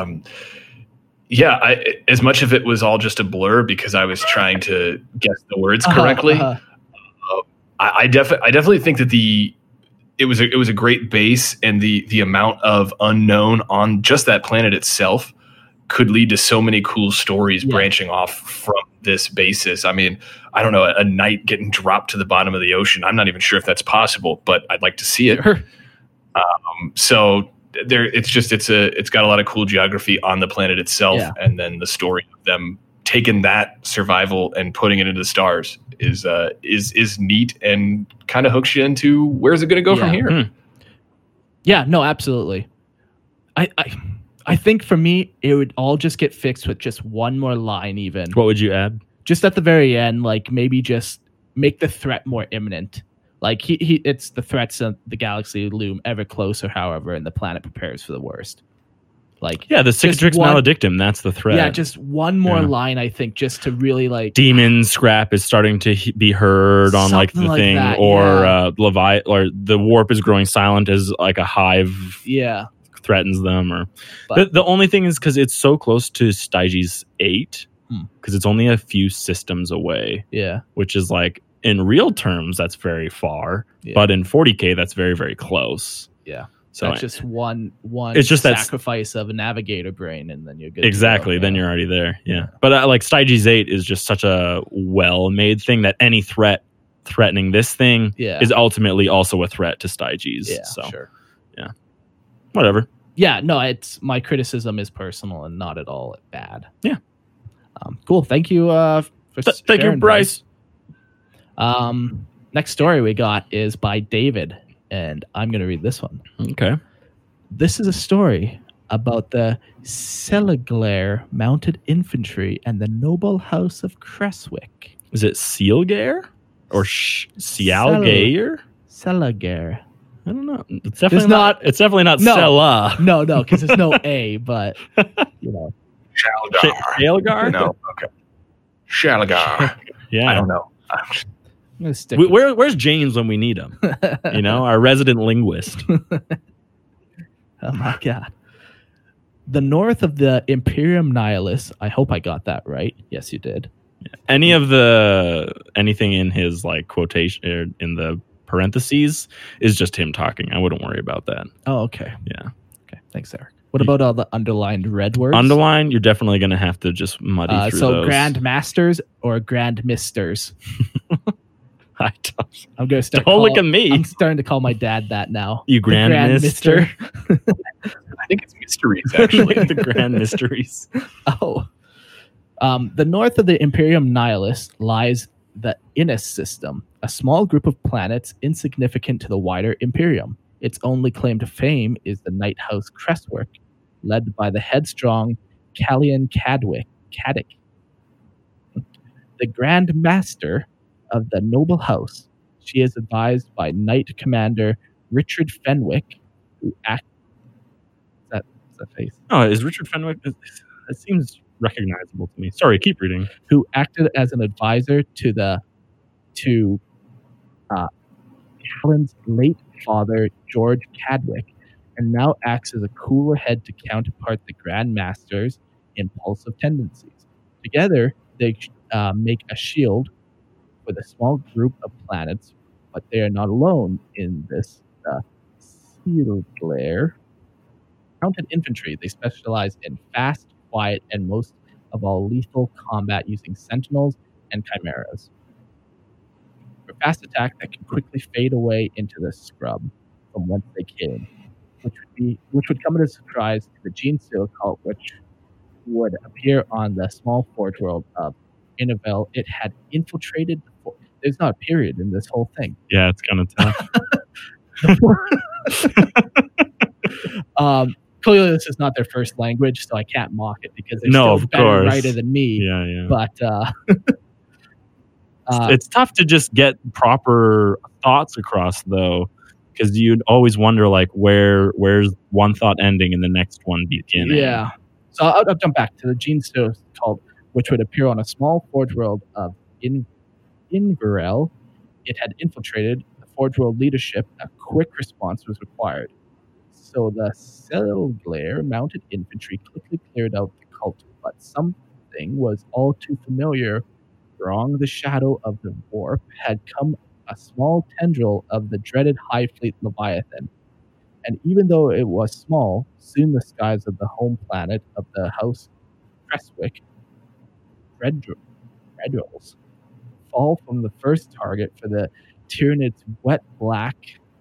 As much of it was all just a blur because I was trying to guess the words correctly. I definitely think that it was a great base, and the amount of unknown on just that planet itself could lead to so many cool stories branching off from this basis. I mean, I don't know, a knight getting dropped to the bottom of the ocean. I'm not even sure if that's possible, but I'd like to see it. Sure. So there, it's got a lot of cool geography on the planet itself, and then the story of them taking that survival and putting it into the stars is neat and kind of hooks you into where's it going to go from here. Yeah, no, absolutely. I think for me, it would all just get fixed with just one more line, even What would you add? just at the very end, like maybe just make the threat more imminent. Like it's the threats of the galaxy loom ever closer, however, and the planet prepares for the worst. Like Yeah, the Cicatrix one- Maledictum. That's the threat. yeah, just one more line, I think, just to really like Demon scrap is starting to be heard on like the Something like thing, that, or or the warp is growing silent as like a hive yeah. threatens them. Or But- the only thing is because it's so close to Styges 8, because it's only a few systems away, Yeah. which is like in real terms that's very far, Yeah. but in 40K that's very very close. Yeah. So That's just one It's just that- sacrifice of a navigator brain, and then you're good. exactly, to go. then you're already there. Yeah, but like Styges 8 is just such a well-made thing that any threat threatening this thing is ultimately also a threat to Styges. Yeah, so sure. whatever. Yeah, no, it's my criticism is personal and not at all bad. Yeah. Cool. Thank you for Thank you, sharing, Bryce. Next story we got is by David, and I'm going to read this one. Okay. This is a story about the Celaglair Mounted Infantry and the noble house of Creswick. Is it Sealgair or Sealgair? Celaglair. I don't know. It's definitely not. It's definitely not No. Sela. No, because there's no A, but you know. Sealgar? No, okay. Shalagar. Yeah. I don't know. I'm gonna stick with- Where's James when we need him? Our resident linguist. Oh my god. The north of the Imperium Nihilus. I hope I got that right. Yes, you did. Anything in his like quotation or in the parentheses is just him talking. I wouldn't worry about that. Oh, okay. Yeah. Okay. Thanks, Eric. What about all the underlined red words? Underline, you're definitely going to have to just muddy through so those. Grand Masters or Grand Misters? I don't- I'm gonna start. Don't look at me. I'm starting to call my dad that now. You The Grand Mister. I think it's mysteries, actually. The Grand Mysteries. Oh. The north of the Imperium Nihilus lies the Innis system, a small group of planets insignificant to the wider Imperium. Its only claim to fame is the Night House Crestwork, led by the headstrong Callian Caddick, the Grand Master of the noble house. She is advised by Knight Commander Richard Fenwick, who acts... Is that face? Oh, is Richard Fenwick? It seems recognizable to me. Sorry, keep reading. Who acted as an advisor to Callan's late father, George Cadwick, and now acts as a cooler head to counterpart the Grand Master's impulsive tendencies. Together, they make a shield for the small group of planets, but they are not alone in this Seal Glare. Mounted infantry, they specialize in fast, quiet, and most of all lethal combat using sentinels and chimeras. For fast attack that can quickly fade away into the scrub from whence they came, which would come as a surprise to the Gene Seal cult, which would appear on the small forge world of Innivel. It had infiltrated there's not a period in this whole thing. Yeah, it's kind of tough. Clearly, this is not their first language, so I can't mock it because they're No, still of better course. writer than me. Yeah. But It's tough to just get proper thoughts across, though, because you'd always wonder, like, where's one thought ending and the next one beginning. yeah. So I'll jump back to the Gene Seal cult, which would appear on a small forge world of Inverell. It had infiltrated the forge world leadership. A quick response was required. So the Selglare mounted infantry quickly cleared out the cult, but something was all too familiar. Wrong the shadow of the warp had come a small tendril of the dreaded High Fleet Leviathan. And even though it was small, soon the skies of the home planet of the House Crestwick, Dreadrolls, fall from the first target for the Tyranids went black,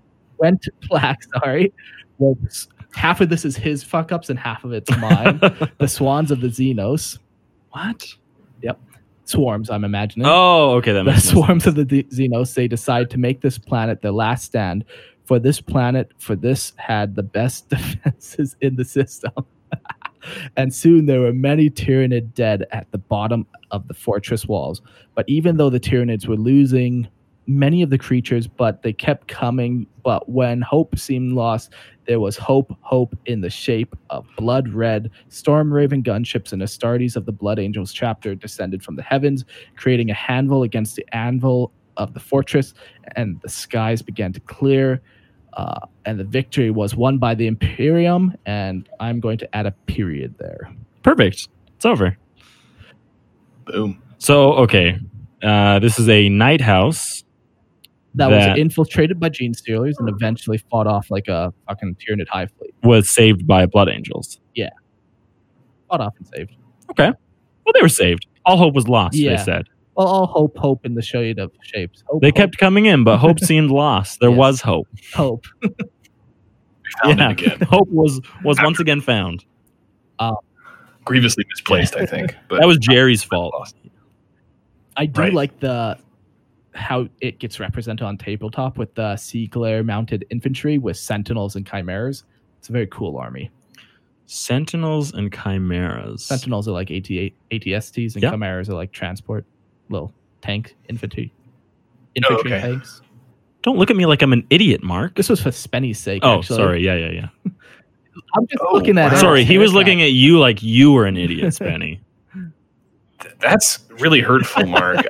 well, half of this is his fuck ups and half of it's mine. The Swans of the Xenos. What? Yep. Swarms, I'm imagining. Oh, okay. That The makes Swarms of the Xenos, they decide to make this planet their last stand. For this had the best defenses in the system. And soon there were many Tyranid dead at the bottom of the fortress walls. But even though the Tyranids were losing many of the creatures, but they kept coming. But when hope seemed lost, there was hope in the shape of blood red Storm Raven gunships and Astartes of the Blood Angels chapter descended from the heavens, creating a handle against the anvil of the fortress, and the skies began to clear. And the victory was won by the Imperium, and I'm going to add a period there. Perfect. It's over. Boom. So, okay. This is a night house. That was infiltrated by Gene Stealers and eventually fought off like a fucking Tyranid High Fleet. Was saved by Blood Angels. Fought off and saved. Okay. Well, they were saved. All hope was lost, Yeah. they said. Well, all hope in the shade of shapes. They kept coming in, but hope seemed lost. There Yes. was hope. hope. Found it again. Hope was once again found. Grievously misplaced, I think. But That was Jerry's fault. lost. I do Right. like how it gets represented on tabletop with the Sea Glare mounted infantry with sentinels and chimeras. It's a very cool army. Sentinels and Chimeras. Sentinels are like ATSTs and Yeah. chimeras are like transport, little tank infantry okay. tanks. Don't look at me like I'm an idiot, Mark. This was for Spenny's sake. Oh, actually. sorry. Yeah. I'm just Oh, looking at wow. it. Sorry, he was looking at you like you were an idiot, Spenny. That's really hurtful, Mark.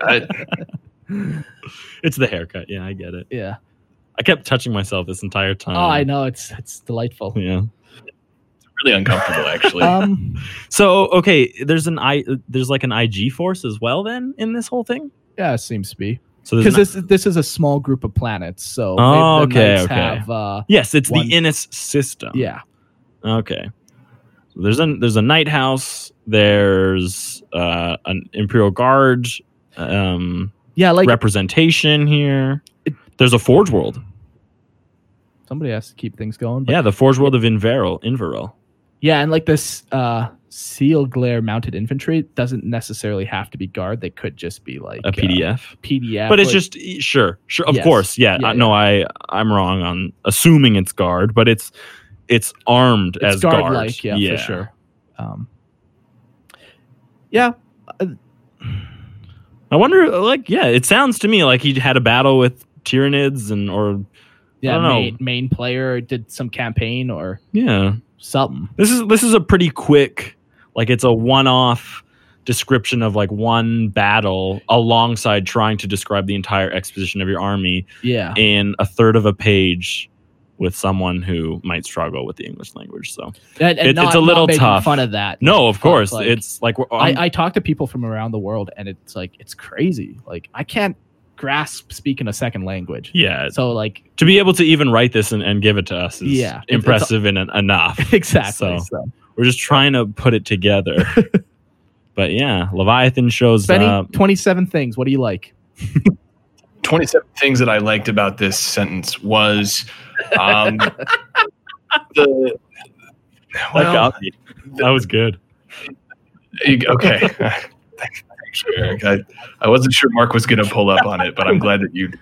It's the haircut. Yeah, I get it. Yeah. I kept touching myself this entire time. Oh, I know. It's delightful. Yeah. Really uncomfortable, actually. So okay, there's like an IG force as well then in this whole thing. Yeah, it seems to be. So there's Because this is a small group of planets, so Oh, maybe the okay, Knights okay. have yes, it's one- the Innis system. yeah. Okay. So there's a night house. There's an Imperial Guard Yeah, like representation here. There's a Forge World. somebody has to keep things going. But Yeah, the Forge World of Inverell. Yeah, and like this Seal Glare mounted infantry doesn't necessarily have to be guard. They could just be like A PDF. PDF. But it's like- just sure. Of Yes. course, yeah. Yeah, No, I'm wrong on assuming it's guard, but it's armed it's as guard-like, guard. yeah, for sure. Yeah, I wonder, like, yeah, it sounds to me like he had a battle with Tyranids yeah. don't know. Main player did some campaign or yeah. something. This is a pretty quick, like, it's a one-off description of like one battle alongside trying to describe the entire exposition of your army Yeah, in a third of a page with someone who might struggle with the English language. So and it's not, a little not making tough. fun of that. no, of But, course, like, it's like I talk to people from around the world, and it's like it's crazy. Like I can't grasp speaking a second language. yeah. So like To be able to even write this and give it to us is Yeah, it's impressive and enough. exactly. So we're just trying to put it together. But yeah, Leviathan shows Benny, up. 27 things. What do you like? 27 things that I liked about this sentence was the well, That was good. okay. Thanks, Eric. I wasn't sure Mark was going to pull up on it, but I'm glad that you.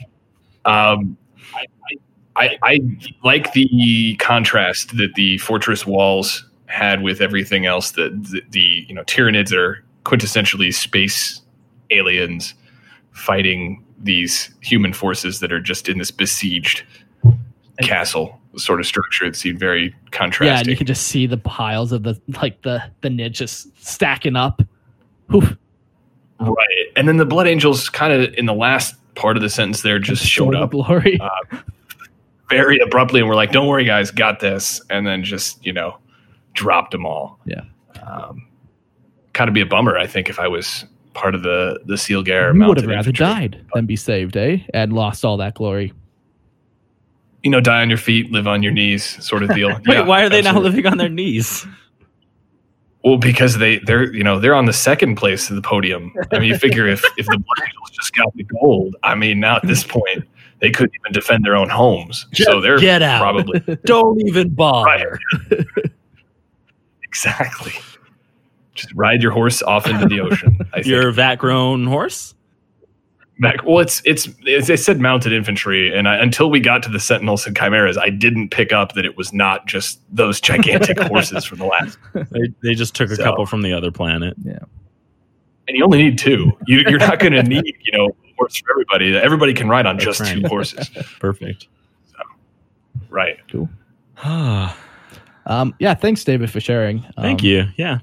I like the contrast that the fortress walls had with everything else. That the Tyranids are quintessentially space aliens fighting these human forces that are just in this besieged castle sort of structure. It seemed very contrasting. Yeah, and you can just see the piles of the Nid just stacking up. Oof. Right. And then the Blood Angels kind of in the last part of the sentence there just showed up Glory. very abruptly and we're like, don't worry guys, got this. And then just, dropped them all. Yeah. Kind of be a bummer, I think, if I was part of the Seal Glare. You would have mounted rather infantry. died than be saved, eh? And lost all that glory. Die on your feet, live on your knees sort of deal. Wait, why are they now absolutely. living on their knees? Well, because they're on the second place of the podium. I mean, you figure if the Blood Angels just got the gold, I mean, now at this point they couldn't even defend their own homes. So they're get out. probably Don't even bother. right. Exactly. Just ride your horse off into the ocean. I think. Your vat-grown horse? Well, it's they said mounted infantry, and until we got to the Sentinels and Chimeras, I didn't pick up that it was not just those gigantic horses from the last. They just took a So- couple from the other planet. Yeah. And you only need two. You're not going to need a horse for everybody. Everybody can ride on just That's two right. horses. Perfect. Right. Cool. Thank Yeah, thanks, David, for sharing. you. Yeah.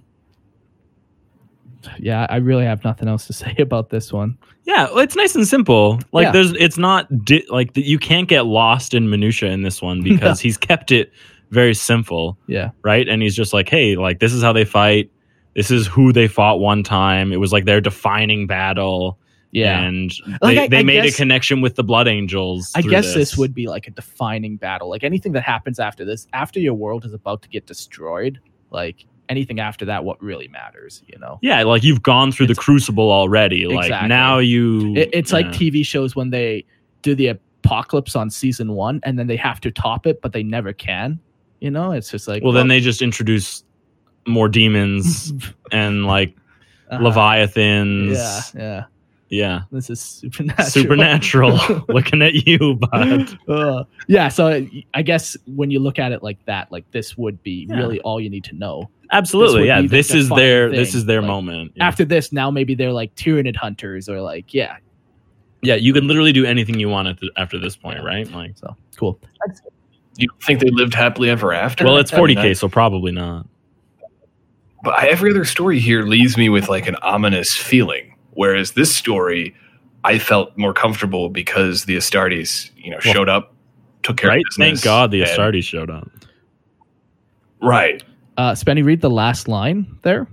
Yeah, I really have nothing else to say about this one. Yeah, well, it's nice and simple. Like, Yeah. it's not you can't get lost in minutia in this one because he's kept it very simple, Yeah. right? And he's just like, hey, like this is how they fight. This is who they fought one time. It was like their defining battle. Yeah. and Like, they I made guess- a connection with the Blood Angels. I through guess this would be like a defining battle. Like anything that happens after this, after your world is about to get destroyed, like anything after that, what really matters, Yeah, like you've gone through the crucible already. Like Exactly. now you. It's like yeah. TV shows when they do the apocalypse on season 1 and then they have to top it, but they never can. It's just like, Well, then they just introduce more demons and like uh-huh. Leviathans. Yeah. Yeah. This is supernatural. Supernatural. Looking at you, bud. Yeah, so I guess when you look at it like that, like this would be Yeah. really all you need to know. Absolutely. would Yeah. be the This is defining their thing. Like, moment. Yeah. After this, now maybe they're like Tyranid hunters or like, yeah. Yeah, you can literally do anything you want after this point, right? Like, So cool. You don't think they lived happily ever after? well, it's I mean, 40K, so probably not. But every other story here leaves me with like an ominous feeling. Whereas this story, I felt more comfortable because the Astartes, showed up, took care Right? of business. Thank God the and- Astartes showed up. Right. Spenny, read the last line there.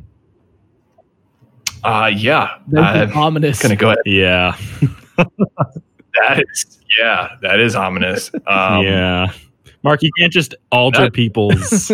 Yeah. There's I'm an ominous. gonna go ahead. Yeah. That is ominous. Yeah. Mark, you can't just alter That- people's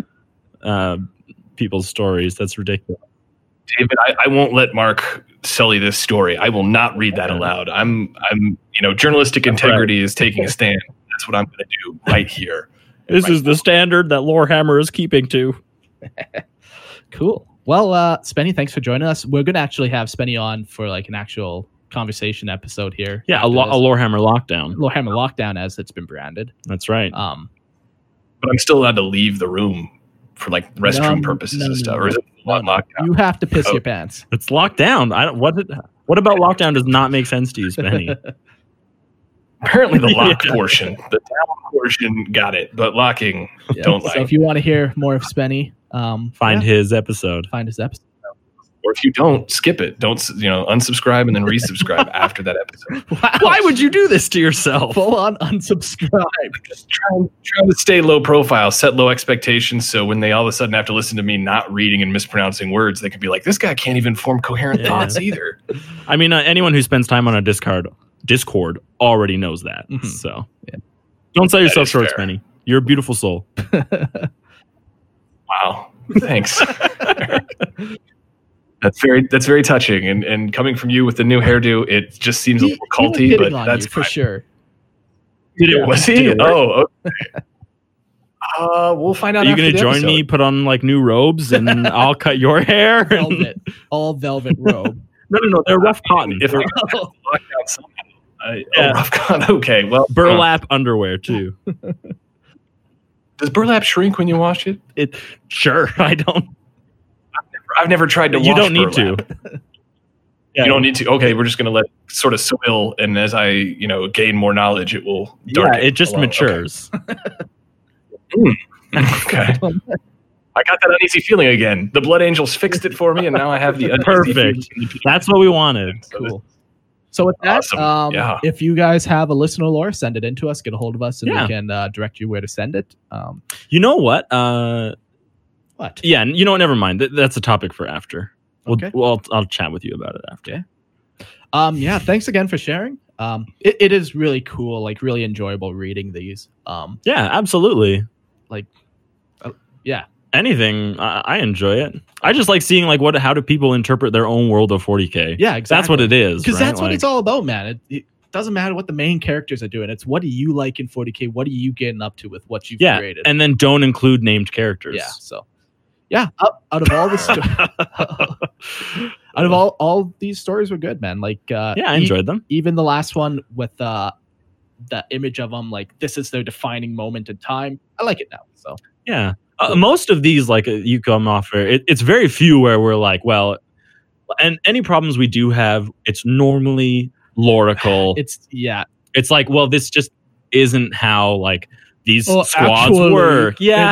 stories. That's ridiculous. David, I won't let Mark sully this story. I will not read that aloud. I'm journalistic integrity is taking a stand. That's what I'm going to do right here. This is the standard that Lorehammer is keeping to. Cool. Well, Spenny, thanks for joining us. We're going to actually have Spenny on for like an actual conversation episode here. Yeah, a Lorehammer lockdown. Lorehammer lockdown, as it's been branded. That's right. But I'm still allowed to leave the room for like restroom purposes and stuff. Or is it lockdown? You have to piss your pants. It's locked down. What about lockdown does not make sense to you, Spenny? Apparently the lock portion, the down portion, got it. But locking, don't like. So if you want to hear more of Spenny, find his episode. Find his episode. Or if you don't, skip it. Don't unsubscribe and then resubscribe after that episode. Why would you do this to yourself? Full on unsubscribe. Just trying to stay low profile, set low expectations, so when they all of a sudden have to listen to me not reading and mispronouncing words, they can be like, "This guy can't even form coherent thoughts either." I mean, anyone who spends time on a Discord already knows that. Mm-hmm. So don't sell yourself short, Spenny. You're a beautiful soul. Wow, thanks. That's very touching, and coming from you with the new hairdo, it just seems a little culty, but that's for sure. Was he? Oh, okay. We'll find out. Are you going to join me? Put on like new robes, and I'll cut your hair. Velvet, all velvet robe. No, they're rough cotton. If rough cotton. Okay, well, burlap underwear too. Does burlap shrink when you wash it? Sure. I don't. I've never tried to wash burlap. You don't need to. You don't need to. Okay, we're just going to let it sort of soil, and as I, gain more knowledge, it will darken. Yeah, it just matures. Okay. Okay. I got that uneasy feeling again. The Blood Angels fixed it for me, and now I have the uneasy perfect. feeling. That's what we wanted. Cool. So with that, awesome. If you guys have a listener lore, send it in to us. Get a hold of us, and we can direct you where to send it. You know what? What? Yeah, you know what? Never mind. That's a topic for after. Okay. I'll chat with you about it after. Okay. Thanks again for sharing. It is really cool, like really enjoyable reading these. Yeah, absolutely. Yeah. Anything, I enjoy it. I just like seeing how do people interpret their own world of 40K. Yeah, exactly. That's what it is. Because right? that's what it's all about, man. It doesn't matter what the main characters are doing. It's what do you like in 40K? What are you getting up to with what you've created? And then don't include named characters. Yeah. So, out of all the out of all these stories were good, man. I enjoyed them. Even the last one with the image of them, like this is their defining moment in time. I like it now. So yeah. Most of these, you come off, it's very few where we're like, well, and any problems we do have, it's normally lorical. It's like, well, this just isn't how these squads work. Yeah,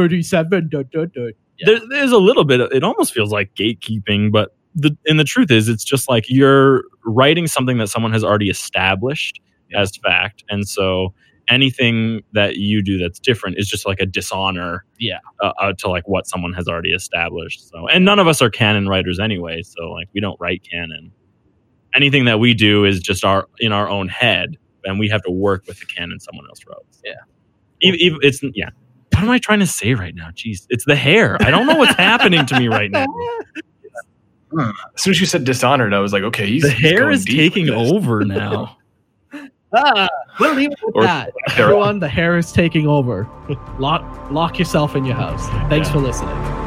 M37. There's a little bit. It almost feels like gatekeeping, but the truth is, it's just like you're writing something that someone has already established as fact, and so anything that you do that's different is just like a dishonor to what someone has already established. So, and none of us are canon writers anyway, so we don't write canon. Anything that we do is just in our own head, and we have to work with the canon someone else wrote. Yeah. Even it's what am I trying to say right now? Jeez, it's the hair. I don't know what's happening to me right now. As soon as you said dishonored, I was like, okay, the hair is taking over now. We'll leave it with that. Everyone, the hair is taking over. Lock yourself in your house. Thanks for listening.